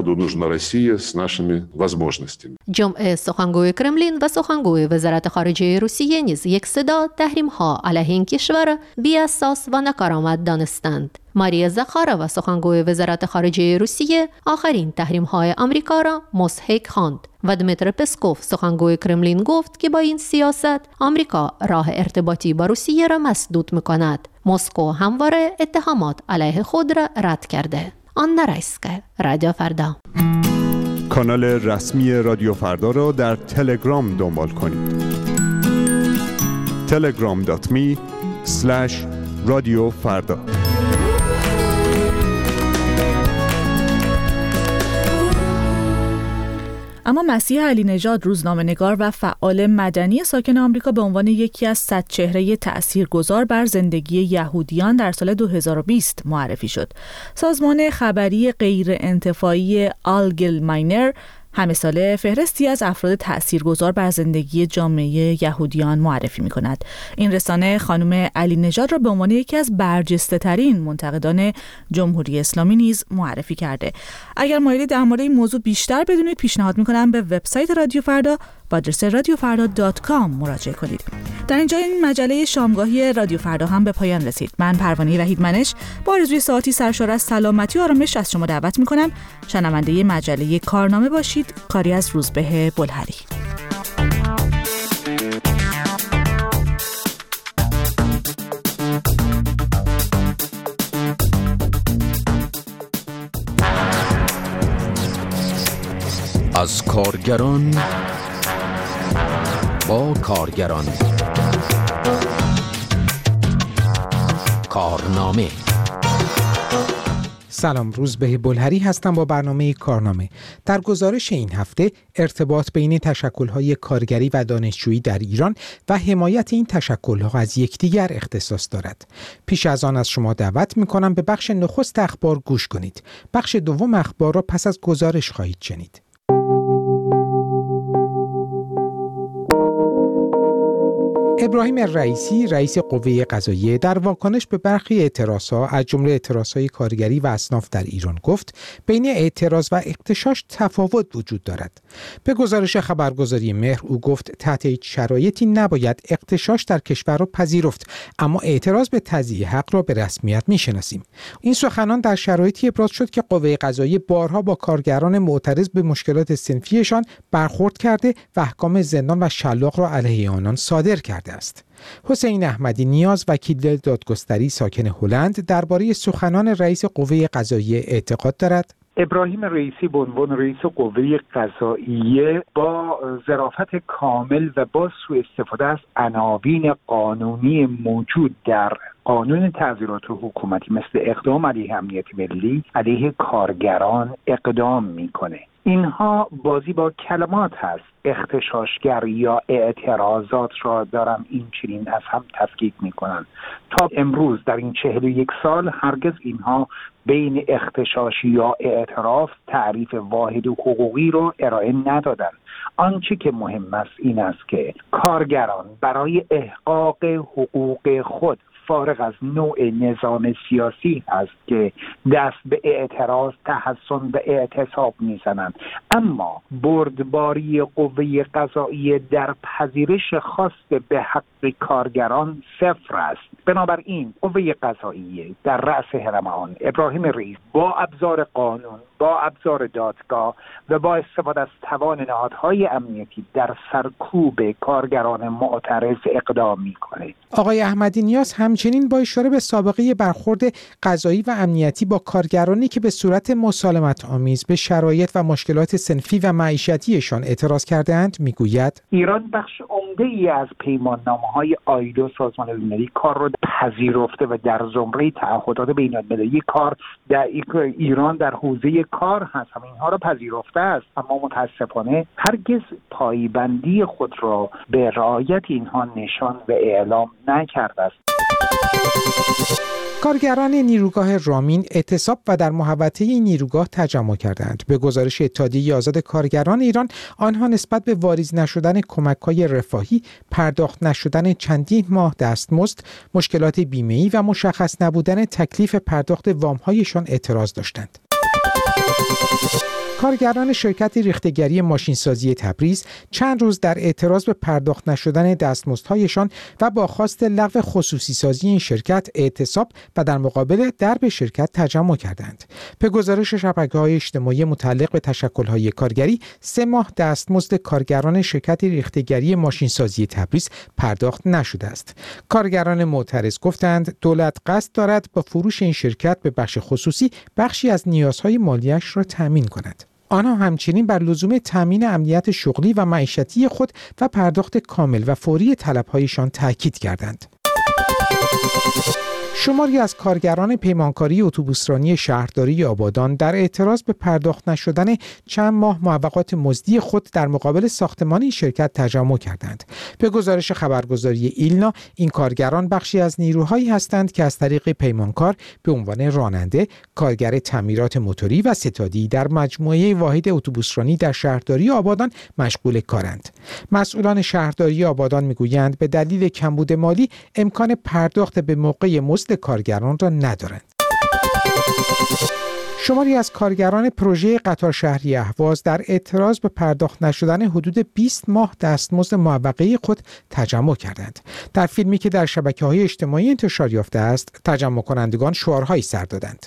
[SPEAKER 15] جمعه سخنگوی کرملین و سخنگوی وزارت خارجه روسیه نیز یک صدا تحریم‌ها علیه این کشور بی اساس و ناکارآمد دانستند. ماریا زاخارova سخنگوی وزارت خارجه روسیه آخرین تحریم‌های آمریکا را مضحک خواند و دمیتر پسکوف سخنگوی کرملین گفت که با این سیاست آمریکا راه ارتباطی با روسیه را مسدود می‌کند. مسکو همواره اتهامات علیه خود را رد کرده. آنا رایسکا، رادیو فردا.
[SPEAKER 13] کانال رسمی رادیو فردا را در تلگرام دنبال کنید. تلگرام دات می اسلش رادیو فردا.
[SPEAKER 1] اما مسیح علی نژاد، روزنامه‌نگار و فعال مدنی ساکن آمریکا، به عنوان یکی از صد چهره تأثیرگذار بر زندگی یهودیان در سال دو هزار و بیست معرفی شد. سازمان خبری غیر انتفاعی آلگلماینر همه ساله فهرستی از افراد تأثیرگذار بر زندگی جامعه یهودیان معرفی می‌کند. این رسانه خانم علی نژاد را به عنوان یکی از برجسته‌ترین منتقدان جمهوری اسلامی نیز معرفی کرده. اگر مایلی در مورد این موضوع بیشتر بدونید، پیشنهاد می‌کنم به وبسایت رادیو فردا با آدرس رادیو فردا دات کام مراجعه کنید. در اینجا این مجله شامگاهی رادیو فردا هم به پایان رسید. من پروانه وحیدمنش با آرزوی ساعتی سرشار از سلامتی و آرامش از شما دعوت می‌کنم شنونده مجله کارنامه باشید. کاری از روزبه بلهری.
[SPEAKER 17] از کارگران با کارگران. کارنامه.
[SPEAKER 18] سلام، روزبه بلهری هستم با برنامه کارنامه. در گزارش این هفته ارتباط بین تشکل‌های کارگری و دانشجویی در ایران و حمایت این تشکل‌ها از یکدیگر اختصاص دارد. پیش از آن از شما دعوت می‌کنم به بخش نخست اخبار گوش کنید. بخش دوم اخبار را پس از گزارش خواهید شنید. ابراهیم رئیسی، رئیس قوه قضاییه، در واکنش به برخی اعتراضها از جمله اعتراضهای کارگری و اصناف در ایران گفت بین اعتراض و اغتشاش تفاوت وجود دارد. به گزارش خبرگزاری مهر او گفت تحت هیچ شرایطی نباید اغتشاش در کشور را پذیرفت، اما اعتراض به تضییع حق را به رسمیت میشناسیم. این سخنان در شرایطی ابراز شد که قوه قضاییه بارها با کارگران معترض به مشکلات صنفیشان برخورد کرده و احکام زندان و شلاق را علیه آنان صادر کرده است. حسین احمدی نیاز، وکیل دادگستری ساکن هلند، درباره سخنان رئیس قوه قضاییه اعتقاد دارد.
[SPEAKER 19] ابراهیم رئیسی به عنوان رئیس قوه قضاییه با ظرافت کامل و با سوء استفاده از عناوین قانونی موجود در قانون تعزیرات حکومتی مثل اقدام علیه امنیت ملی علیه کارگران اقدام میکنه. اینها بازی با کلمات هست. اغتشاشگر یا اعتراضات را دارن این چنین از هم تفکیک میکنن. تا امروز در این چهل و یک سال هرگز اینها بین اغتشاش یا اعتراف تعریف واحد و حقوقی رو ارائه ندادن. آنچه که مهم است این است که کارگران برای احقاق حقوق خود فارغ از نوع نظام سیاسی است که دست به اعتراض، تحصن و اعتصاب میزنند، اما بردباری قوه قضاییه در پذیرش خواست به حق کارگران صفر است. بنابراین قوه قضاییه در رأس هرم آن ابراهیم رئیس با ابزار قانون، با ابزار دادگاه و با استفاده از توان نهادهای امنیتی در سرکوب کارگران معترض اقدام میکنه.
[SPEAKER 18] آقای احمدی نیاز همچنین با اشاره به سابقه برخورد قضایی و امنیتی با کارگرانی که به صورت مسالمت آمیز به شرایط و مشکلات صنفی و معیشتیشان اعتراض کرده‌اند میگوید
[SPEAKER 19] ایران بخش عمده‌ای از پیماننامه‌های آیلو سازمان ملی کار را پذیرفته و در زمره تعهدات بین‌المللی کار در ایران در حوزه کار هست، هم اینها را پذیرفته است، اما متاسفانه هرگز پایبندی خود را به رعایت اینها نشان و اعلام نکرده است.
[SPEAKER 18] کارگران نیروگاه رامین اعتصاب و در محوطه این نیروگاه تجمع کردند. به گزارش اتحادیه آزاد کارگران ایران، آنها نسبت به واریز نشدن کمک‌های رفاهی، پرداخت نشدن چندین ماه دستمزد، مشکلات بیمه‌ای و مشخص نبودن تکلیف پرداخت وام‌هایشان اعتراض داشتند. کارگران شرکت ریختگری ماشینسازی تبریز چند روز در اعتراض به پرداخت نشدن دستمزدهایشان و با خواست لغو خصوصی سازی این شرکت اعتصاب و در مقابل درب شرکت تجمع کردند. به گزارش شبکه‌های اجتماعی متعلق به تشکل‌های کارگری، سه ماه دستمزد کارگران شرکت ریختگری ماشینسازی تبریز پرداخت نشده است. کارگران معترض گفتند دولت قصد دارد با فروش این شرکت به بخش خصوصی بخشی از نیازهای مالیش را تامین کند. آنها همچنین بر لزوم تامین امنیت شغلی و معیشتی خود و پرداخت کامل و فوری طلب‌هایشان تاکید کردند. شماری از کارگران پیمانکاری اتوبوسرانی شهرداری آبادان در اعتراض به پرداخت نشدن چند ماه معوقات مزدی خود در مقابل ساختمان این شرکت تجمع کردند. به گزارش خبرگزاری ایلنا، این کارگران بخشی از نیروهایی هستند که از طریق پیمانکار به عنوان راننده، کارگر تعمیرات موتوری و ستادی در مجموعه واحد اتوبوسرانی در شهرداری آبادان مشغول کارند. مسئولان شهرداری آبادان میگویند به دلیل کمبود مالی امکان پرداخت به موقع مزد کارگران را ندارند. شماری از کارگران پروژه قطار شهری اهواز در اعتراض به پرداخت نشدن حدود بیست ماه دستمزد معوقه خود تجمع کردند. در فیلمی که در شبکه‌های اجتماعی انتشار یافته است، تجمع کنندگان شعارهایی سر دادند.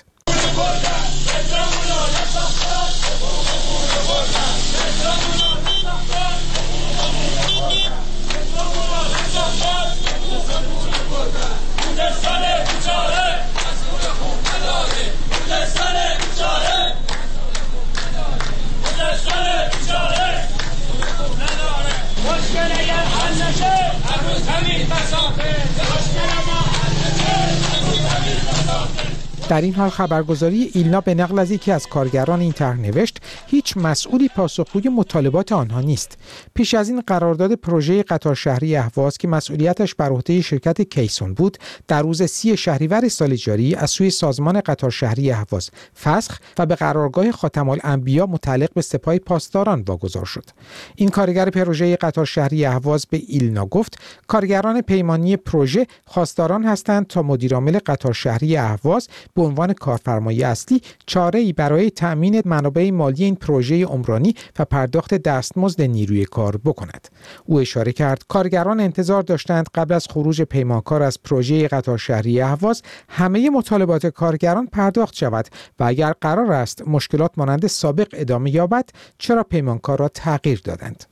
[SPEAKER 18] در این حال خبرگزاری ایلنا به نقل از یکی از کارگران این طرح نوشت هیچ مسئولی پاسخگوی مطالبات آنها نیست. پیش از این قرارداد پروژه قطار شهری اهواز که مسئولیتش بر عهده شرکت کیسون بود در روز سی شهریور سال جاری از سوی سازمان قطار شهری اهواز فسخ و به قرارگاه خاتم الانبیا متعلق به سپاه پاسداران واگذار شد. این کارگر پروژه قطار شهری اهواز به ایلنا گفت کارگران پیمانی پروژه خواستاران هستند تا مدیرعامل قطار شهری اهواز به عنوان کارفرمای اصلی چاره‌ای برای تأمین منابع مالی این پروژه عمرانی و پرداخت دستمزد نیروی کار بکند. او اشاره کرد کارگران انتظار داشتند قبل از خروج پیمانکار از پروژه قطار شهری اهواز همه مطالبات کارگران پرداخت شود و اگر قرار است مشکلات مانند سابق ادامه یابد چرا پیمانکار را تغییر دادند.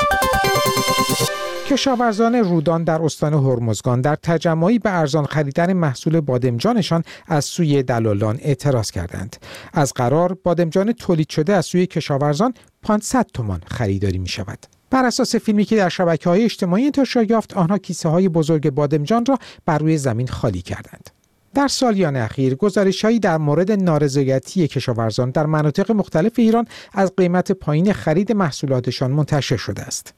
[SPEAKER 18] کشاورزان رودان در استان هرمزگان در تجمعی به ارزان خریدن محصول بادمجانشان از سوی دلالان اعتراض کردند. از قرار بادمجان تولید شده از سوی کشاورزان پانصد تومان خریداری می شود. بر اساس فیلمی که در شبکه‌های اجتماعی انتشار یافت، آنها کیسه‌های بزرگ بادمجان را بر روی زمین خالی کردند. در سالیان اخیر گزارش‌هایی در مورد نارضایتی کشاورزان در مناطق مختلف ایران از قیمت پایین خرید محصولاتشان منتشر شده است.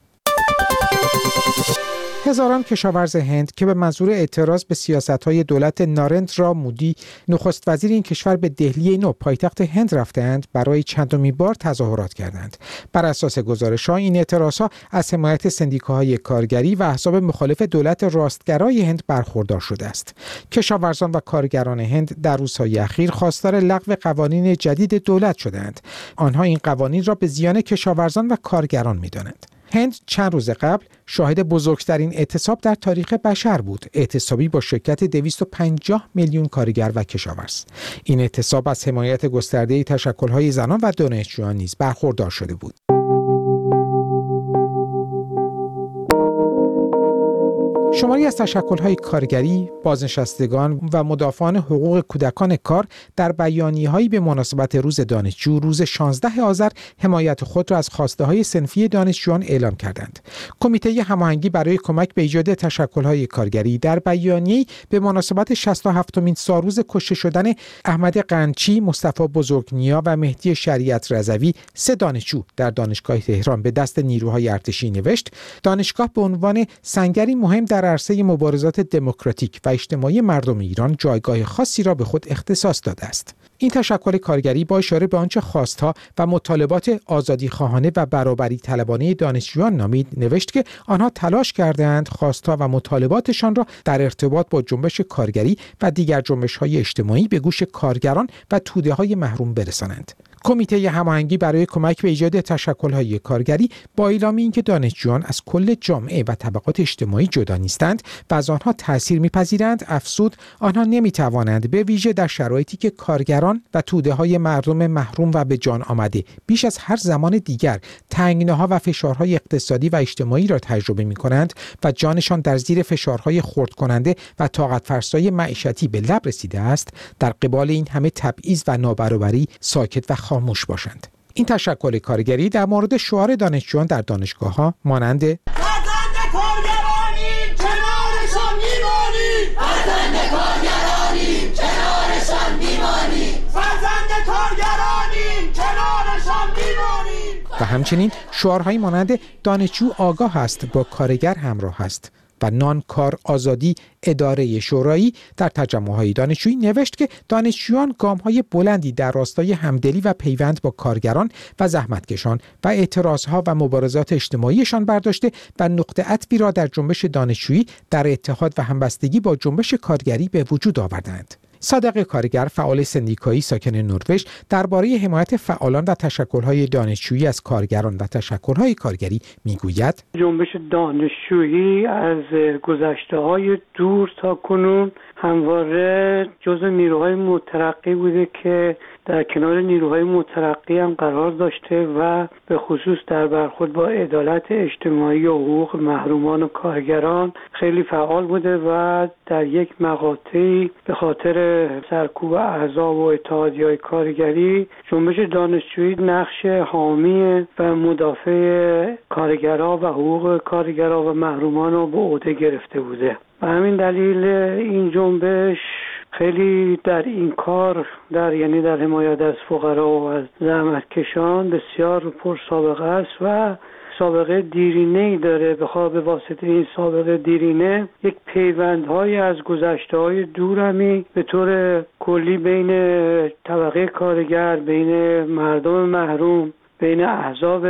[SPEAKER 18] هزاران کشاورز هند که به منظور اعتراض به سیاست‌های دولت نارندرا مودی نخست وزیر این کشور به دهلی نو پایتخت هند رفتند برای چندمین بار تظاهرات کردند. بر اساس گزارش‌ها این اعتراض‌ها از حمایت سندیکاهای کارگری و احزاب مخالف دولت راستگرای هند برخوردار شده است. کشاورزان و کارگران هند در روزهای اخیر خواستار لغو قوانین جدید دولت شدند. آنها این قوانین را به زیان کشاورزان و کارگران می‌دانند. هند چند روز قبل شاهد بزرگترین اعتصاب در تاریخ بشر بود، اعتصابی با شرکت دویست و پنجاه میلیون کارگر و کشاورز. این اعتصاب از حمایت گسترده تشکل‌های زنان و دانشجویان نیز برخوردار شده بود. شماری از تشکل‌های کارگری، بازنشستگان و مدافعان حقوق کودکان کار در بیانیه‌هایی به مناسبت روز دانشجو روز شانزدهم آذر حمایت خود را از خواسته‌های صنفی دانشجویان اعلام کردند. کمیته هماهنگی برای کمک به ایجاد تشکل‌های کارگری در بیانیه‌ای به مناسبت شصت و هفتمین سالروز کشته شدن احمد قنچی، مصطفی بزرگنیا و مهدی شریعت رضوی، سه دانشجو در دانشگاه تهران به دست نیروهای ارتشی نوشت: دانشگاه به عنوان سنگری مهم در عرصه مبارزات دموکراتیک و اجتماعی مردم ایران جایگاه خاصی را به خود اختصاص داده است. این تشکل کارگری با اشاره به آنچه خواستها و مطالبات آزادیخواهانه و برابری طلبانه دانشجویان نامید، نوشت که آنها تلاش کردند خواستها و مطالباتشان را در ارتباط با جنبش کارگری و دیگر جنبش‌های اجتماعی به گوش کارگران و توده‌های محروم برسانند. کمیته هماهنگی برای کمک به ایجاد تشکل‌های کارگری با اعلام اینکه دانشجویان از کل جامعه و طبقات اجتماعی جدا نیستند و از آنها تأثیر می‌پذیرند، افزود آنها نمی‌توانند به ویژه در شرایطی که کارگران و توده‌های مردم محروم و به جان آمده بیش از هر زمان دیگر تنگناها و فشارهای اقتصادی و اجتماعی را تجربه می‌کنند و جانشان در زیر فشارهای خرد کننده و طاقت فرسای معیشتی به لب رسیده است، در قبال این همه تبعیض و نابرابری ساکت و خاموش باشند. این تشکل کارگری در مورد شعار دانشجویان در دانشگاه‌ها مانند
[SPEAKER 20] وطن کارگرانی کنارشان میمانی، وطن کارگرانی
[SPEAKER 18] و همچنین شعارهایی مانند دانشجو آگاه است با کارگر همراه است و نان کار آزادی اداره شورایی در تجمع‌های دانشجویی نوشت که دانشجویان گام‌های بلندی در راستای همدلی و پیوند با کارگران و زحمتکشان و اعتراضها و مبارزات اجتماعیشان برداشته و نقطه عطفی را در جنبش دانشجویی در اتحاد و همبستگی با جنبش کارگری به وجود آوردند. صادق کارگر، فعال سندیکایی ساکن نروژ، درباره حمایت فعالان و تشکل‌های دانشجویی از کارگران و تشکل‌های کارگری میگوید:
[SPEAKER 20] جنبش دانشجویی از گذشته‌های دور تا کنون همواره جزو نیروهای مترقی بوده که در کنار نیروهای مترقی هم قرار داشته و به خصوص در برخورد با عدالت اجتماعی و حقوق محرومان و کارگران خیلی فعال بوده و در یک مقاطعی به خاطر سرکوب احزاب و اتحادیه‌های کارگری جنبش دانشجویی نقش حامی و مدافع کارگرها و حقوق کارگرها و محرومان رو به عهده گرفته بوده. و همین دلیل این جنبش خیلی در این کار در یعنی در حمایت از فقرا و از زحمتکشان بسیار پرسابقه است و سابقه دیرینه‌ای داره. بخواه به واسطه این سابقه دیرینه یک پیوندهای از گذشته‌های دورمی به طور کلی بین طبقه کارگر، بین مردم محروم، بین احزاب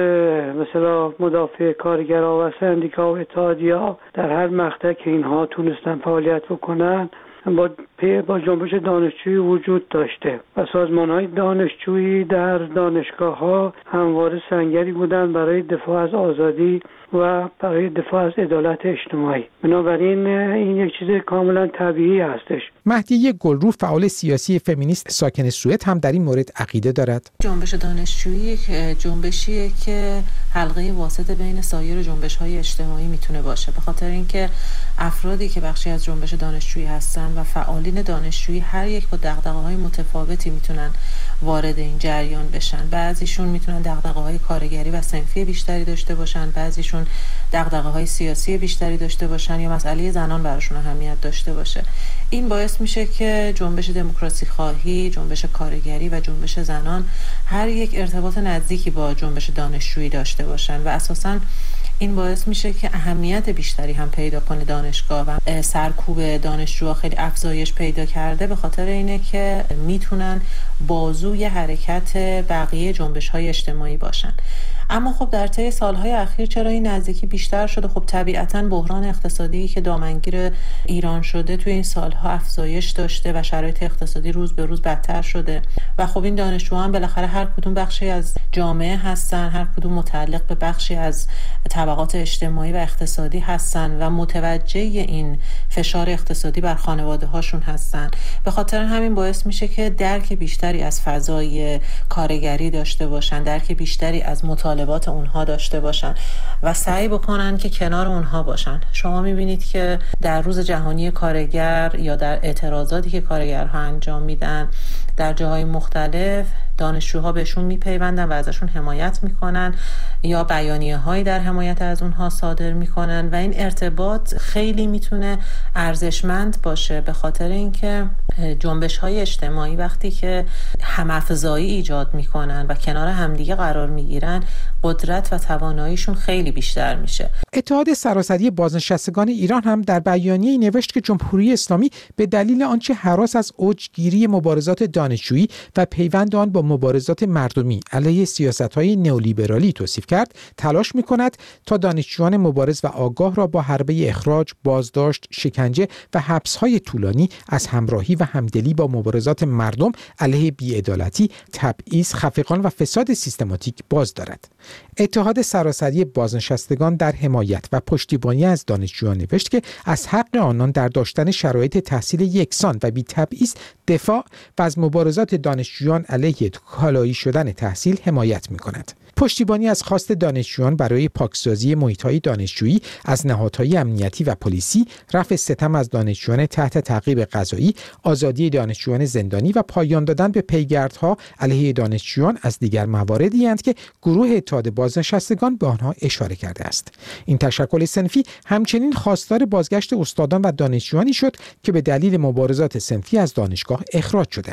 [SPEAKER 20] مثلا مدافع کارگرها و سندیکا و اتحادیه‌ها در هر مقطع که اینها تونستن فعالیت بکنن با با جنبش دانشجویی وجود داشته و سازمان‌های دانشجویی در دانشگاه‌ها همواره سنگری بودن برای دفاع از آزادی و برای دفاع از عدالت اجتماعی. بنابراین این یک چیز کاملا طبیعی هستش.
[SPEAKER 18] مهدیه گلرو، فعال سیاسی فمینیست ساکن سوئد، هم در این مورد عقیده دارد.
[SPEAKER 21] جنبش دانشجویی جنبشیه که حلقه واسط بین سایر جنبش‌های اجتماعی میتونه باشه، به خاطر اینکه افرادی که بخشی از جنبش دانشجویی هستن و فعالین دانشجویی هر یک با دغدغه‌های متفاوتی میتونن وارد این جریان بشن. بعضیشون میتونن دغدغه‌های کارگری و صنفی بیشتری داشته باشن، بعضیشون دغدغه‌های سیاسی بیشتری داشته باشن یا مسئله زنان براشون اهمیت داشته باشه. این باعث میشه که جنبش دموکراسی خواهی، جنبش کارگری و جنبش زنان هر یک ارتباط نزدیکی با جنبش دانشجویی داشته باشن و اساساً این باعث میشه که اهمیت بیشتری هم پیدا کنه دانشگاه و سرکوب دانشجوها خیلی افزایش پیدا کرده، به خاطر اینه که میتونن بازوی حرکت بقیه جنبش‌های اجتماعی باشن. اما خب در طی سالهای اخیر چرا این نزدیکی بیشتر شده؟ خب طبیعتاً بحران اقتصادی که دامنگیر ایران شده توی این سالها افزایش داشته و شرایط اقتصادی روز به روز بدتر شده و خب این دانشجوها هم بالاخره هر کدوم بخشی از جامعه هستن، هر کدوم متعلق به بخشی از طبقات اجتماعی و اقتصادی هستن و متوجه این فشار اقتصادی بر خانواده هاشون هستن. به خاطر همین باعث میشه که درک بیشتری از فضای کارگری داشته باشن، درک بیشتری از مطالبات اونها داشته باشن و سعی بکنن که کنار اونها باشن. شما میبینید که در روز جهانی کارگر یا در اعتراضاتی که کارگرها انجام میدن در جاهای مختلف دانشجوها بهشون میپیوندن و ازشون حمایت میکنن یا بیانیه هایی در حمایت از اونها صادر میکنن و این ارتباط خیلی میتونه ارزشمند باشه، به خاطر اینکه جنبش های اجتماعی وقتی که هم‌افزایی ایجاد میکنن و کنار همدیگه قرار میگیرن قدرت و تواناییشون خیلی بیشتر میشه.
[SPEAKER 18] اتحاد سراسری بازنشستگان ایران هم در بیانیه‌ای نوشت که جمهوری اسلامی به دلیل آنچه هراس از اوجگیری مبارزات دانشجویی و پیوند آن با مبارزات مردمی علیه سیاست‌های نئولیبرالی توصیف کرد، تلاش می‌کند تا دانشجویان مبارز و آگاه را با حربه اخراج، بازداشت، شکنجه و حبس‌های طولانی از همراهی و همدلی با مبارزات مردم علیه بی‌عدالتی، تبعیض، خفقان و فساد سیستماتیک باز دارد. اتحاد سراسری بازنشستگان در حمایت و پشتیبانی از دانشجویان نوشت که از حق آنان در داشتن شرایط تحصیل یکسان و بی تبعیض دفاع و از مبارزات دانشجویان علیه کالایی شدن تحصیل حمایت می‌کند. پشتیبانی از خواست دانشجویان برای پاکسازی محیط‌های دانشجویی از نهادهای امنیتی و پلیسی، رفع ستم از دانشجویان تحت تعقیب قضایی، آزادی دانشجویان زندانی و پایان دادن به پیگردها علیه دانشجویان از دیگر مواردی اند که گروه اتحاد بازنشستگان به آنها اشاره کرده است. این تشکل صنفی همچنین خواستار بازگشت استادان و دانشجویانی شد که به دلیل مبارزات صنفی از دانشگاه اخراج شدند.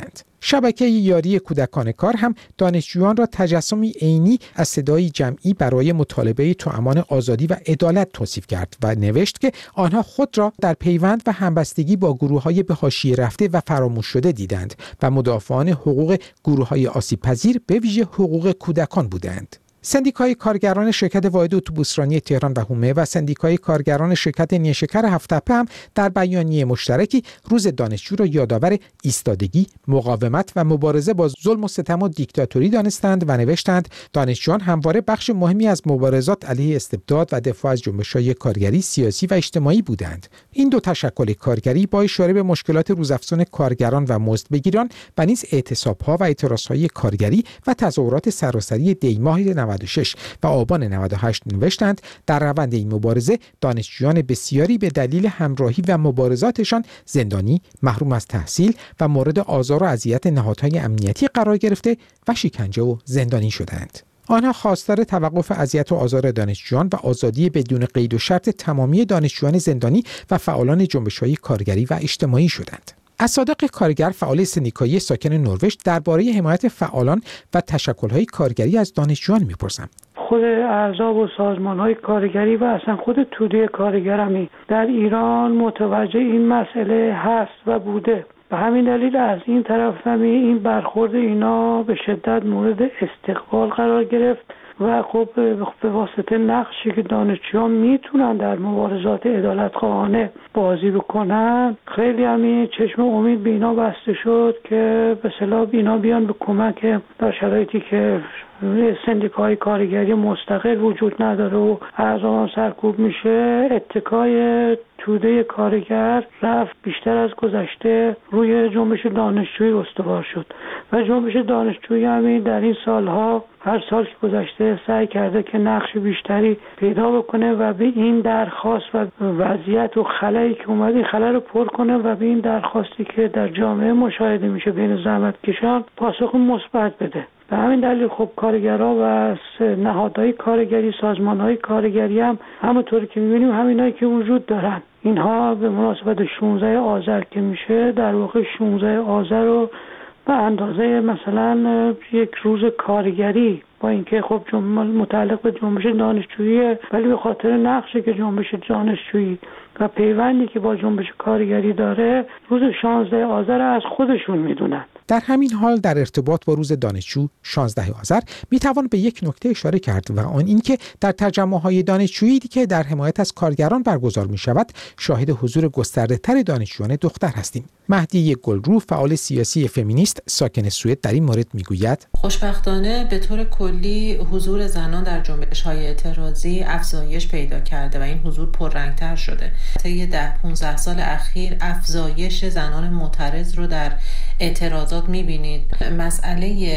[SPEAKER 18] شبکه یاری کودکان کار هم دانشجویان را تجسمی عینی از صدای جمعی برای مطالبه توامان آزادی و عدالت توصیف کرد و نوشت که آنها خود را در پیوند و همبستگی با گروه‌های به حاشیه رفته و فراموش شده دیدند و مدافعان حقوق گروه‌های آسیب‌پذیر به ویژه حقوق کودکان بودند. سندیکای کارگران شرکت واحد اتوبوسرانی تهران و حومه و سندیکای کارگران شرکت نیشکر هفت‌تپه هم در بیانیه مشترکی روز دانشجو را یادآور ایستادگی، مقاومت و مبارزه با ظلم و ستم و دیکتاتوری دانستند و نوشتند دانشجویان همواره بخش مهمی از مبارزات علیه استبداد و دفاع از جنبش‌های کارگری، سیاسی و اجتماعی بودند. این دو تشکل کارگری با اشاره به مشکلات روزافزون کارگران و مزدبگیران و نیز اعتصاب‌ها و اعتراض‌های کارگری و تظاهرات سراسری دی‌ماه نود و شش و آبان نود و هشت نوشتند در روند این مبارزه دانشجویان بسیاری به دلیل همراهی و مبارزاتشان زندانی، محروم از تحصیل و مورد آزار و اذیت نهادهای امنیتی قرار گرفته و شکنجه و زندانی شدند. آنها خواستار توقف اذیت و آزار دانشجویان و آزادی بدون قید و شرط تمامی دانشجویان زندانی و فعالان جنبش‌های کارگری و اجتماعی شدند. صادق کارگر، فعال سندیکایی ساکن نروژ، درباره حمایت فعالان و تشکل‌های کارگری از دانشجویان می‌پرسم.
[SPEAKER 20] خود احزاب و سازمان‌های کارگری و اصلا خود توده کارگرمی در ایران متوجه این مسئله هست و بوده. به همین دلیل از این طرف هم این برخورد اینا به شدت مورد استقبال قرار گرفت و خب به واسطه نقشی که دانشجویان میتونن در مبارزات عدالتخواهانه بازی بکنن، خیلی همین چشم امید به اینا بسته شد که به اصطلاح اینا بیان به کمک در شرایطی که سندیکای کارگری مستقل وجود نداره و اعضا سرکوب میشه، اتکای توده کارگر رفت بیشتر از گذشته روی جنبش دانشجویی استوار شد و جنبش دانشجویی همین در این سالها هر سال که گذشته سعی کرده که نقش بیشتری پیدا بکنه و به این درخواست و وضعیت و خلایی که اومد این خلا رو پر کنه و به این درخواستی که در جامعه مشاهده میشه بین زحمتکشان پاسخ مثبت بده. به همین دلیل خب کارگرها و نهادهای کارگری، سازمانهای کارگری هم همونطوری که می‌بینیم همینایی که وجود دارن، اینها به مناسبت شانزده آذر که میشه در واقع شانزده آذر رو به اندازه مثلا یک روز کارگری، با اینکه خب متعلق به جنبش دانشجویی ولی به خاطر نقشی که جنبش دانشجویی و پیوندی که با جنبش کارگری داره روز شانزده آذر از خودشون میدونن.
[SPEAKER 18] در همین حال در ارتباط با روز دانشجو شانزده آذر میتوان به یک نکته اشاره کرد و آن اینکه در تجمع‌های دانشجویی که در حمایت از کارگران برگزار میشود شاهد حضور گسترده‌تر دانشجویان دختر هستیم. مهدی گلرو، فعال سیاسی فمینیست ساکن سوئد، در این مورد میگوید
[SPEAKER 21] خوشبختانه به طور کلی حضور زنان در جنبش‌های اعتراضی افزایش پیدا کرده و این حضور پررنگ‌تر شده. طی ده پانزده سال اخیر افزایش زنان معترض رو در اعتراضات می‌بینید. مسئله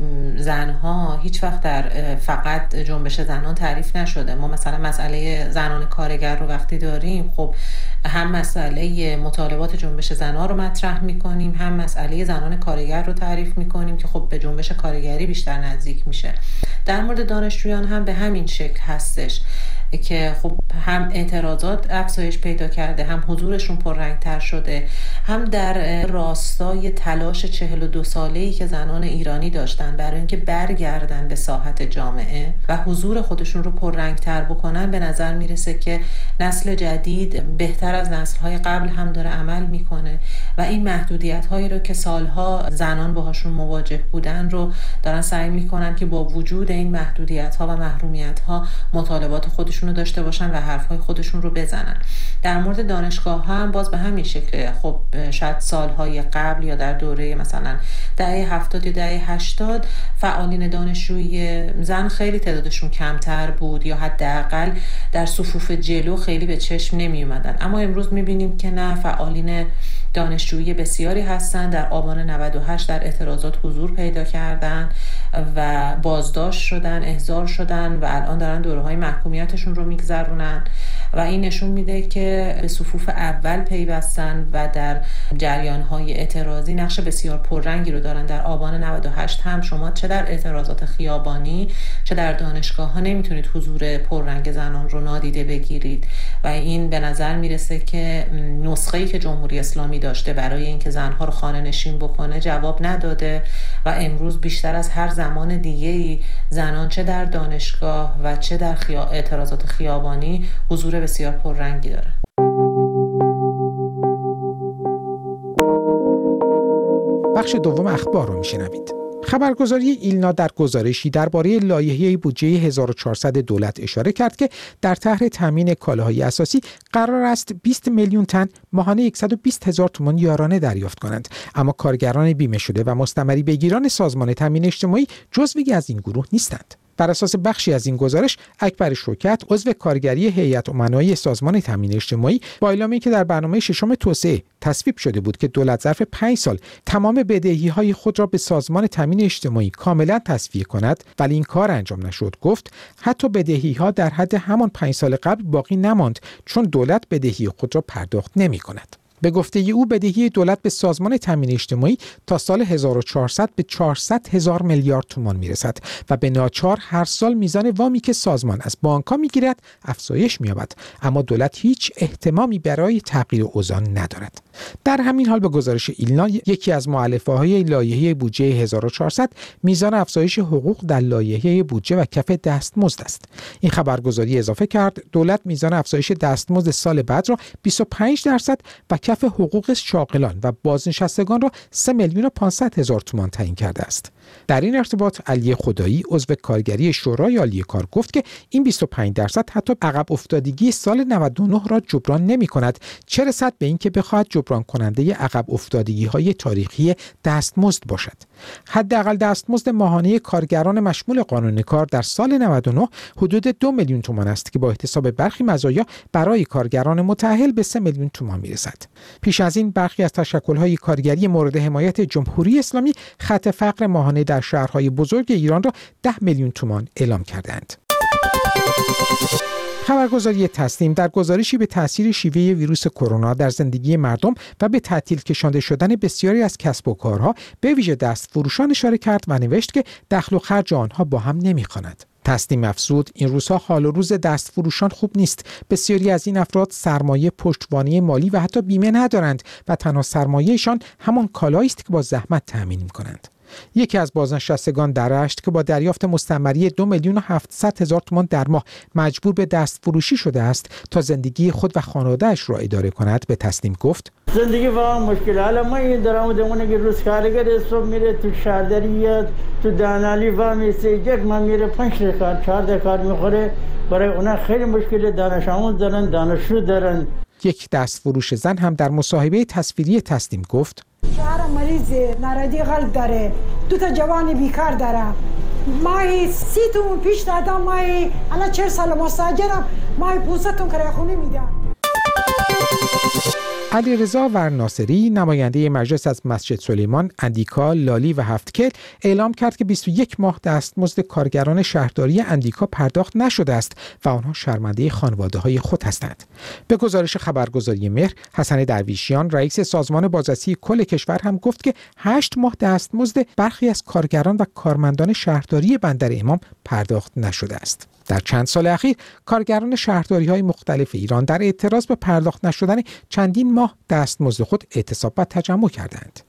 [SPEAKER 21] زنها هیچ وقت در فقط جنبش زنان تعریف نشده. ما مثلا مسئله زنان کارگر رو وقتی داریم، خب هم مسئله مطالبات جنبش زنان رو مطرح می‌کنیم، هم مسئله زنان کارگر رو تعریف می‌کنیم که خب به جنبش کارگری بیشتر نزدیک میشه. در مورد دانشجویان هم به همین شکل هستش که خب هم اعتراضات افزایش پیدا کرده، هم حضورشون پررنگ‌تر شده، هم در راستای تلاش چهل و دو ساله‌ای که زنان ایرانی داشتن برای اینکه برگردن به ساحت جامعه و حضور خودشون رو پررنگ‌تر بکنن. به نظر میرسه که نسل جدید بهتر از نسل‌های قبل هم داره عمل میکنه و این محدودیت‌هایی رو که سالها زنان باهاشون مواجه بودن رو دارن سعی میکنن که با وجود این محدودیت‌ها و محرومیت‌ها مطالبات خودشون رو داشته باشن و حرف‌های خودشون رو بزنن. در مورد دانشگاه‌ها هم باز به همین شکل، خب شاید سالهای قبل یا در دوره مثلا دهه هفتاد یا دهه هشتاد فعالین دانشجویی زن خیلی تعدادشون کمتر بود یا حداقل در صفوف جلو خیلی به چشم نمی اومدن، اما امروز می‌بینیم که نه، فعالین دانشجویی بسیاری هستند. در آبان نود و هشت در اعتراضات حضور پیدا کردن و بازداشت شدن، احضار شدن و الان دارن دوره‌های محکومیتشون رو میگذرونن و این نشون میده که به صفوف اول پیوستن و در جریان‌های اعتراضی نقش بسیار پررنگی رو دارن. در آبان نود و هشت هم شما چه در اعتراضات خیابانی چه در دانشگاه‌ها نمیتونید حضور پررنگ زنان رو نادیده بگیرید و این به نظر میرسه که نسخه‌ای که جمهوری اسلامی داشته برای اینکه زنها رو خانه نشین بکنه جواب نداده و امروز بیشتر از هر زمان دیگه‌ای زنان چه در دانشگاه و چه در خیا... اعتراضات خیابانی حضور بسیار پررنگی دارن.
[SPEAKER 18] بخش دوم اخبار رو میشنوید. خبرگزاری ایلنا در گزارشی درباره لایحه بودجه هزار و چهارصد دولت اشاره کرد که در طرح تامین کالاهای اساسی قرار است بیست میلیون تن ماهانه صد و بیست هزار تومان یارانه دریافت کنند، اما کارگران بیمه شده و مستمری بگیران سازمان تامین اجتماعی جزوی از این گروه نیستند. بر اساس بخشی از این گزارش، اکبر شوکت عضو کارگری هیئت امنای سازمان تامین اجتماعی با اعلامی که در برنامه ششم توسعه تصویب شده بود که دولت ظرف پنج سال تمام بدهی‌های خود را به سازمان تامین اجتماعی کاملا تصفیه کند ولی این کار انجام نشد، گفت حتی بدهی‌ها در حد همان پنج سال قبل باقی نماند چون دولت بدهی خود را پرداخت نمی‌کند. به گفته او بدهی دولت به سازمان تامین اجتماعی تا سال هزار و چهارصد به چهارصد هزار میلیارد تومان میرسد و به ناچار هر سال میزان وامی که سازمان از بانک‌ها میگیرد افزایش می‌یابد، اما دولت هیچ اهتمامی برای تغییر اوضاع ندارد. در همین حال به گزارش ایلنا، یکی از مؤلفه‌های لایحه بودجه هزار و چهارصد میزان افزایش حقوق در لایحه بودجه و کف دستمزد است. این خبرگزاری اضافه کرد دولت میزان افزایش دستمزد سال بعد را بیست و پنج درصد و کف حقوق شاغلان و بازنشستگان را سه میلیون و پانصد هزار تومان تعیین کرده است. در این ارتباط علی خدایی عضو کارگری شورای عالی کار گفت که این بیست و پنج درصد حتی عقب افتادگی سال نود و نه را جبران نمی‌کند، چه رسد به اینکه بخواهد جبران کننده عقب افتادگی‌های تاریخی دستمزد باشد. حداقل دستمزد ماهانه کارگران مشمول قانون کار در سال نود و نه حدود دو میلیون تومان است که با احتساب برخی مزایا برای کارگران متأهل به سه میلیون تومان میرسد. پیش از این برخی از تشکل‌های کارگری مورد حمایت جمهوری اسلامی خط فقر ماهانه در شهرهای بزرگ ایران را ده میلیون تومان اعلام کردند. خبرگزاری تسنیم در گزارشی به تاثیر شیوه ویروس کرونا در زندگی مردم و به تعطیل کشانده شدن بسیاری از کسب و کارها به ویژه دستفروشان اشاره کرد و نوشت که دخل و خرج آنها با هم نمی‌خواند. تسنیم افزود این روزها حال و روز دستفروشان خوب نیست. بسیاری از این افراد سرمایه، پشتوانه مالی و حتی بیمه ندارند و تنها سرمایه‌شان همان کالایی است که با زحمت تأمین می‌کنند. یکی از بازنشستگان در رشت که با دریافت مستمری دو میلیون و هفتصد هزار تومان در ماه مجبور به دست فروشی شده است تا زندگی خود و خانواده‌اش را اداره کند به تسنیم گفت
[SPEAKER 2] زندگی واقعا مشکل. حالا ما این درآمدمون که روز کارگر صبح میره تو شهرداری تو دانالی و میسه یک من میره پنج کار چهار کار میخوره، برای اونا خیلی مشکل. دانش آموز دارن، دانشجو دارن. یک دست فروش زن هم در مصاحبه تصویری تسنیم گفت
[SPEAKER 22] شهر مریض ناردی غلط داره، دو تا جوان بیکار داره، ماهی سی تومن پیش دادم، ماهی الان چهل سال مستاجرم، ماهی پونصد تومن کرایه خونه میدم.
[SPEAKER 18] علیرضا ورناصری نماینده مجلس از مسجد سلیمان، اندیکا، لالی و هفتکل اعلام کرد که بیست و یک ماه دستمزد کارگران شهرداری اندیکا پرداخت نشده است و آنها شرمنده خانواده‌های خود هستند. به گزارش خبرگزاری مهر، حسن درویشیان رئیس سازمان بازرسی کل کشور هم گفت که هشت ماه دستمزد برخی از کارگران و کارمندان شهرداری بندر امام پرداخت نشده است. در چند سال اخیر کارگران شهرداری‌های مختلف ایران در اعتراض به پرداخت نشدن چندین ماه دستمزد خود اعتصاب و تجمع کردند.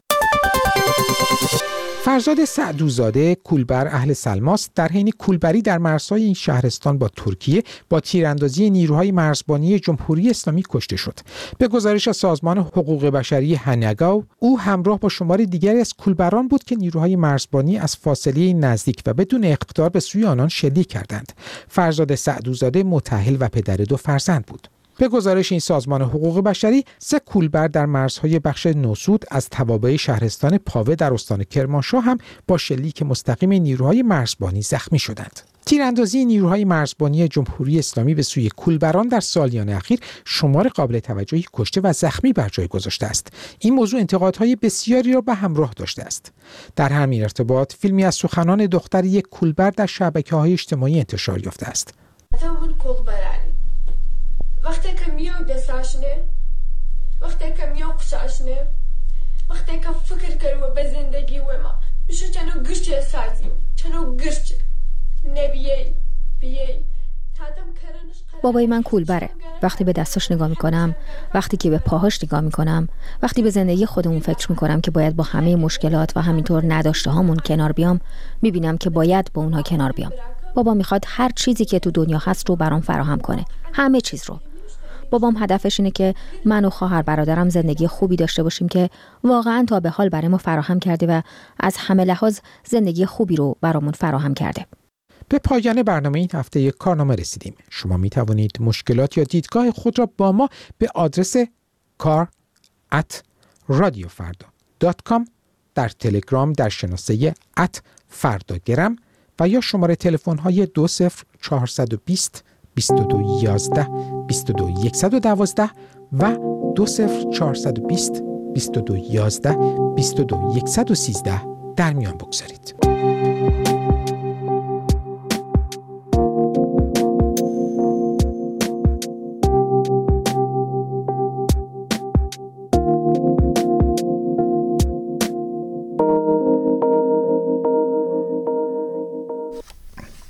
[SPEAKER 18] فرزاد سعدوزاده کولبر اهل سلماس در حین کولبری در مرزهای این شهرستان با ترکیه با تیراندازی نیروهای مرزبانی جمهوری اسلامی کشته شد. به گزارش از سازمان حقوق بشری هنگاو، او همراه با شمار دیگری از کولبران بود که نیروهای مرزبانی از فاصله نزدیک و بدون اقتدار به سوی آنان شلیک کردند. فرزاد سعدوزاده متأهل و پدر دو فرزند بود. به گزارش این سازمان حقوق بشری، سه کولبر در مرزهای بخش نوسود از توابع شهرستان پاوه در استان کرمانشاه هم با شلیک مستقیم نیروهای مرزبانی زخمی شدند. تیراندازی نیروهای مرزبانی جمهوری اسلامی به سوی کولبران در سالیان اخیر شمار قابل توجهی کشته و زخمی بر جای گذاشته است. این موضوع انتقادهای بسیاری را به همراه داشته است. در همین ارتباط فیلمی از سخنان دختر یک کولبر در شبکه‌های اجتماعی انتشار یافته است.
[SPEAKER 23] وقتی
[SPEAKER 3] که میای دستاشنه، وقتی که میای قشاشنه، وقتی که فکر کرو به زندگی و ما میشه چنو گرچه سازیو، چنو گرچه نبیه بیه.
[SPEAKER 12] بابای من کولبره. وقتی به دستاش نگاه میکنم، وقتی که به پاهاش نگاه میکنم، وقتی به زندگی خودمون فکر میکنم که باید با همه مشکلات و همینطور نداشته هامون کنار بیام، میبینم که باید با اونها کنار بیام. بابا میخواد هر چیزی که تو دنیا هست رو برام فراهم کنه، همه چیز رو. بابام هدفش اینه که من و خواهر برادرم زندگی خوبی داشته باشیم که واقعا تا به حال برای ما فراهم کرده و از همه لحاظ زندگی خوبی رو برامون فراهم کرده.
[SPEAKER 18] به پایان برنامه این هفته یک کارنامه رسیدیم. شما می توانید مشکلات یا دیدگاه خود را با ما به آدرس کار ات رادیو فردا دات کام در تلگرام در شناسه ات فرداگرم و یا شماره تلفن های دو صفر چهارصد و بیست بیست و دو یازده بیست و دو صد و دوازده و دو صفر چهارصد و بیست بیست و دو یازده بیست و دو صد و سیزده در میان بگذارید.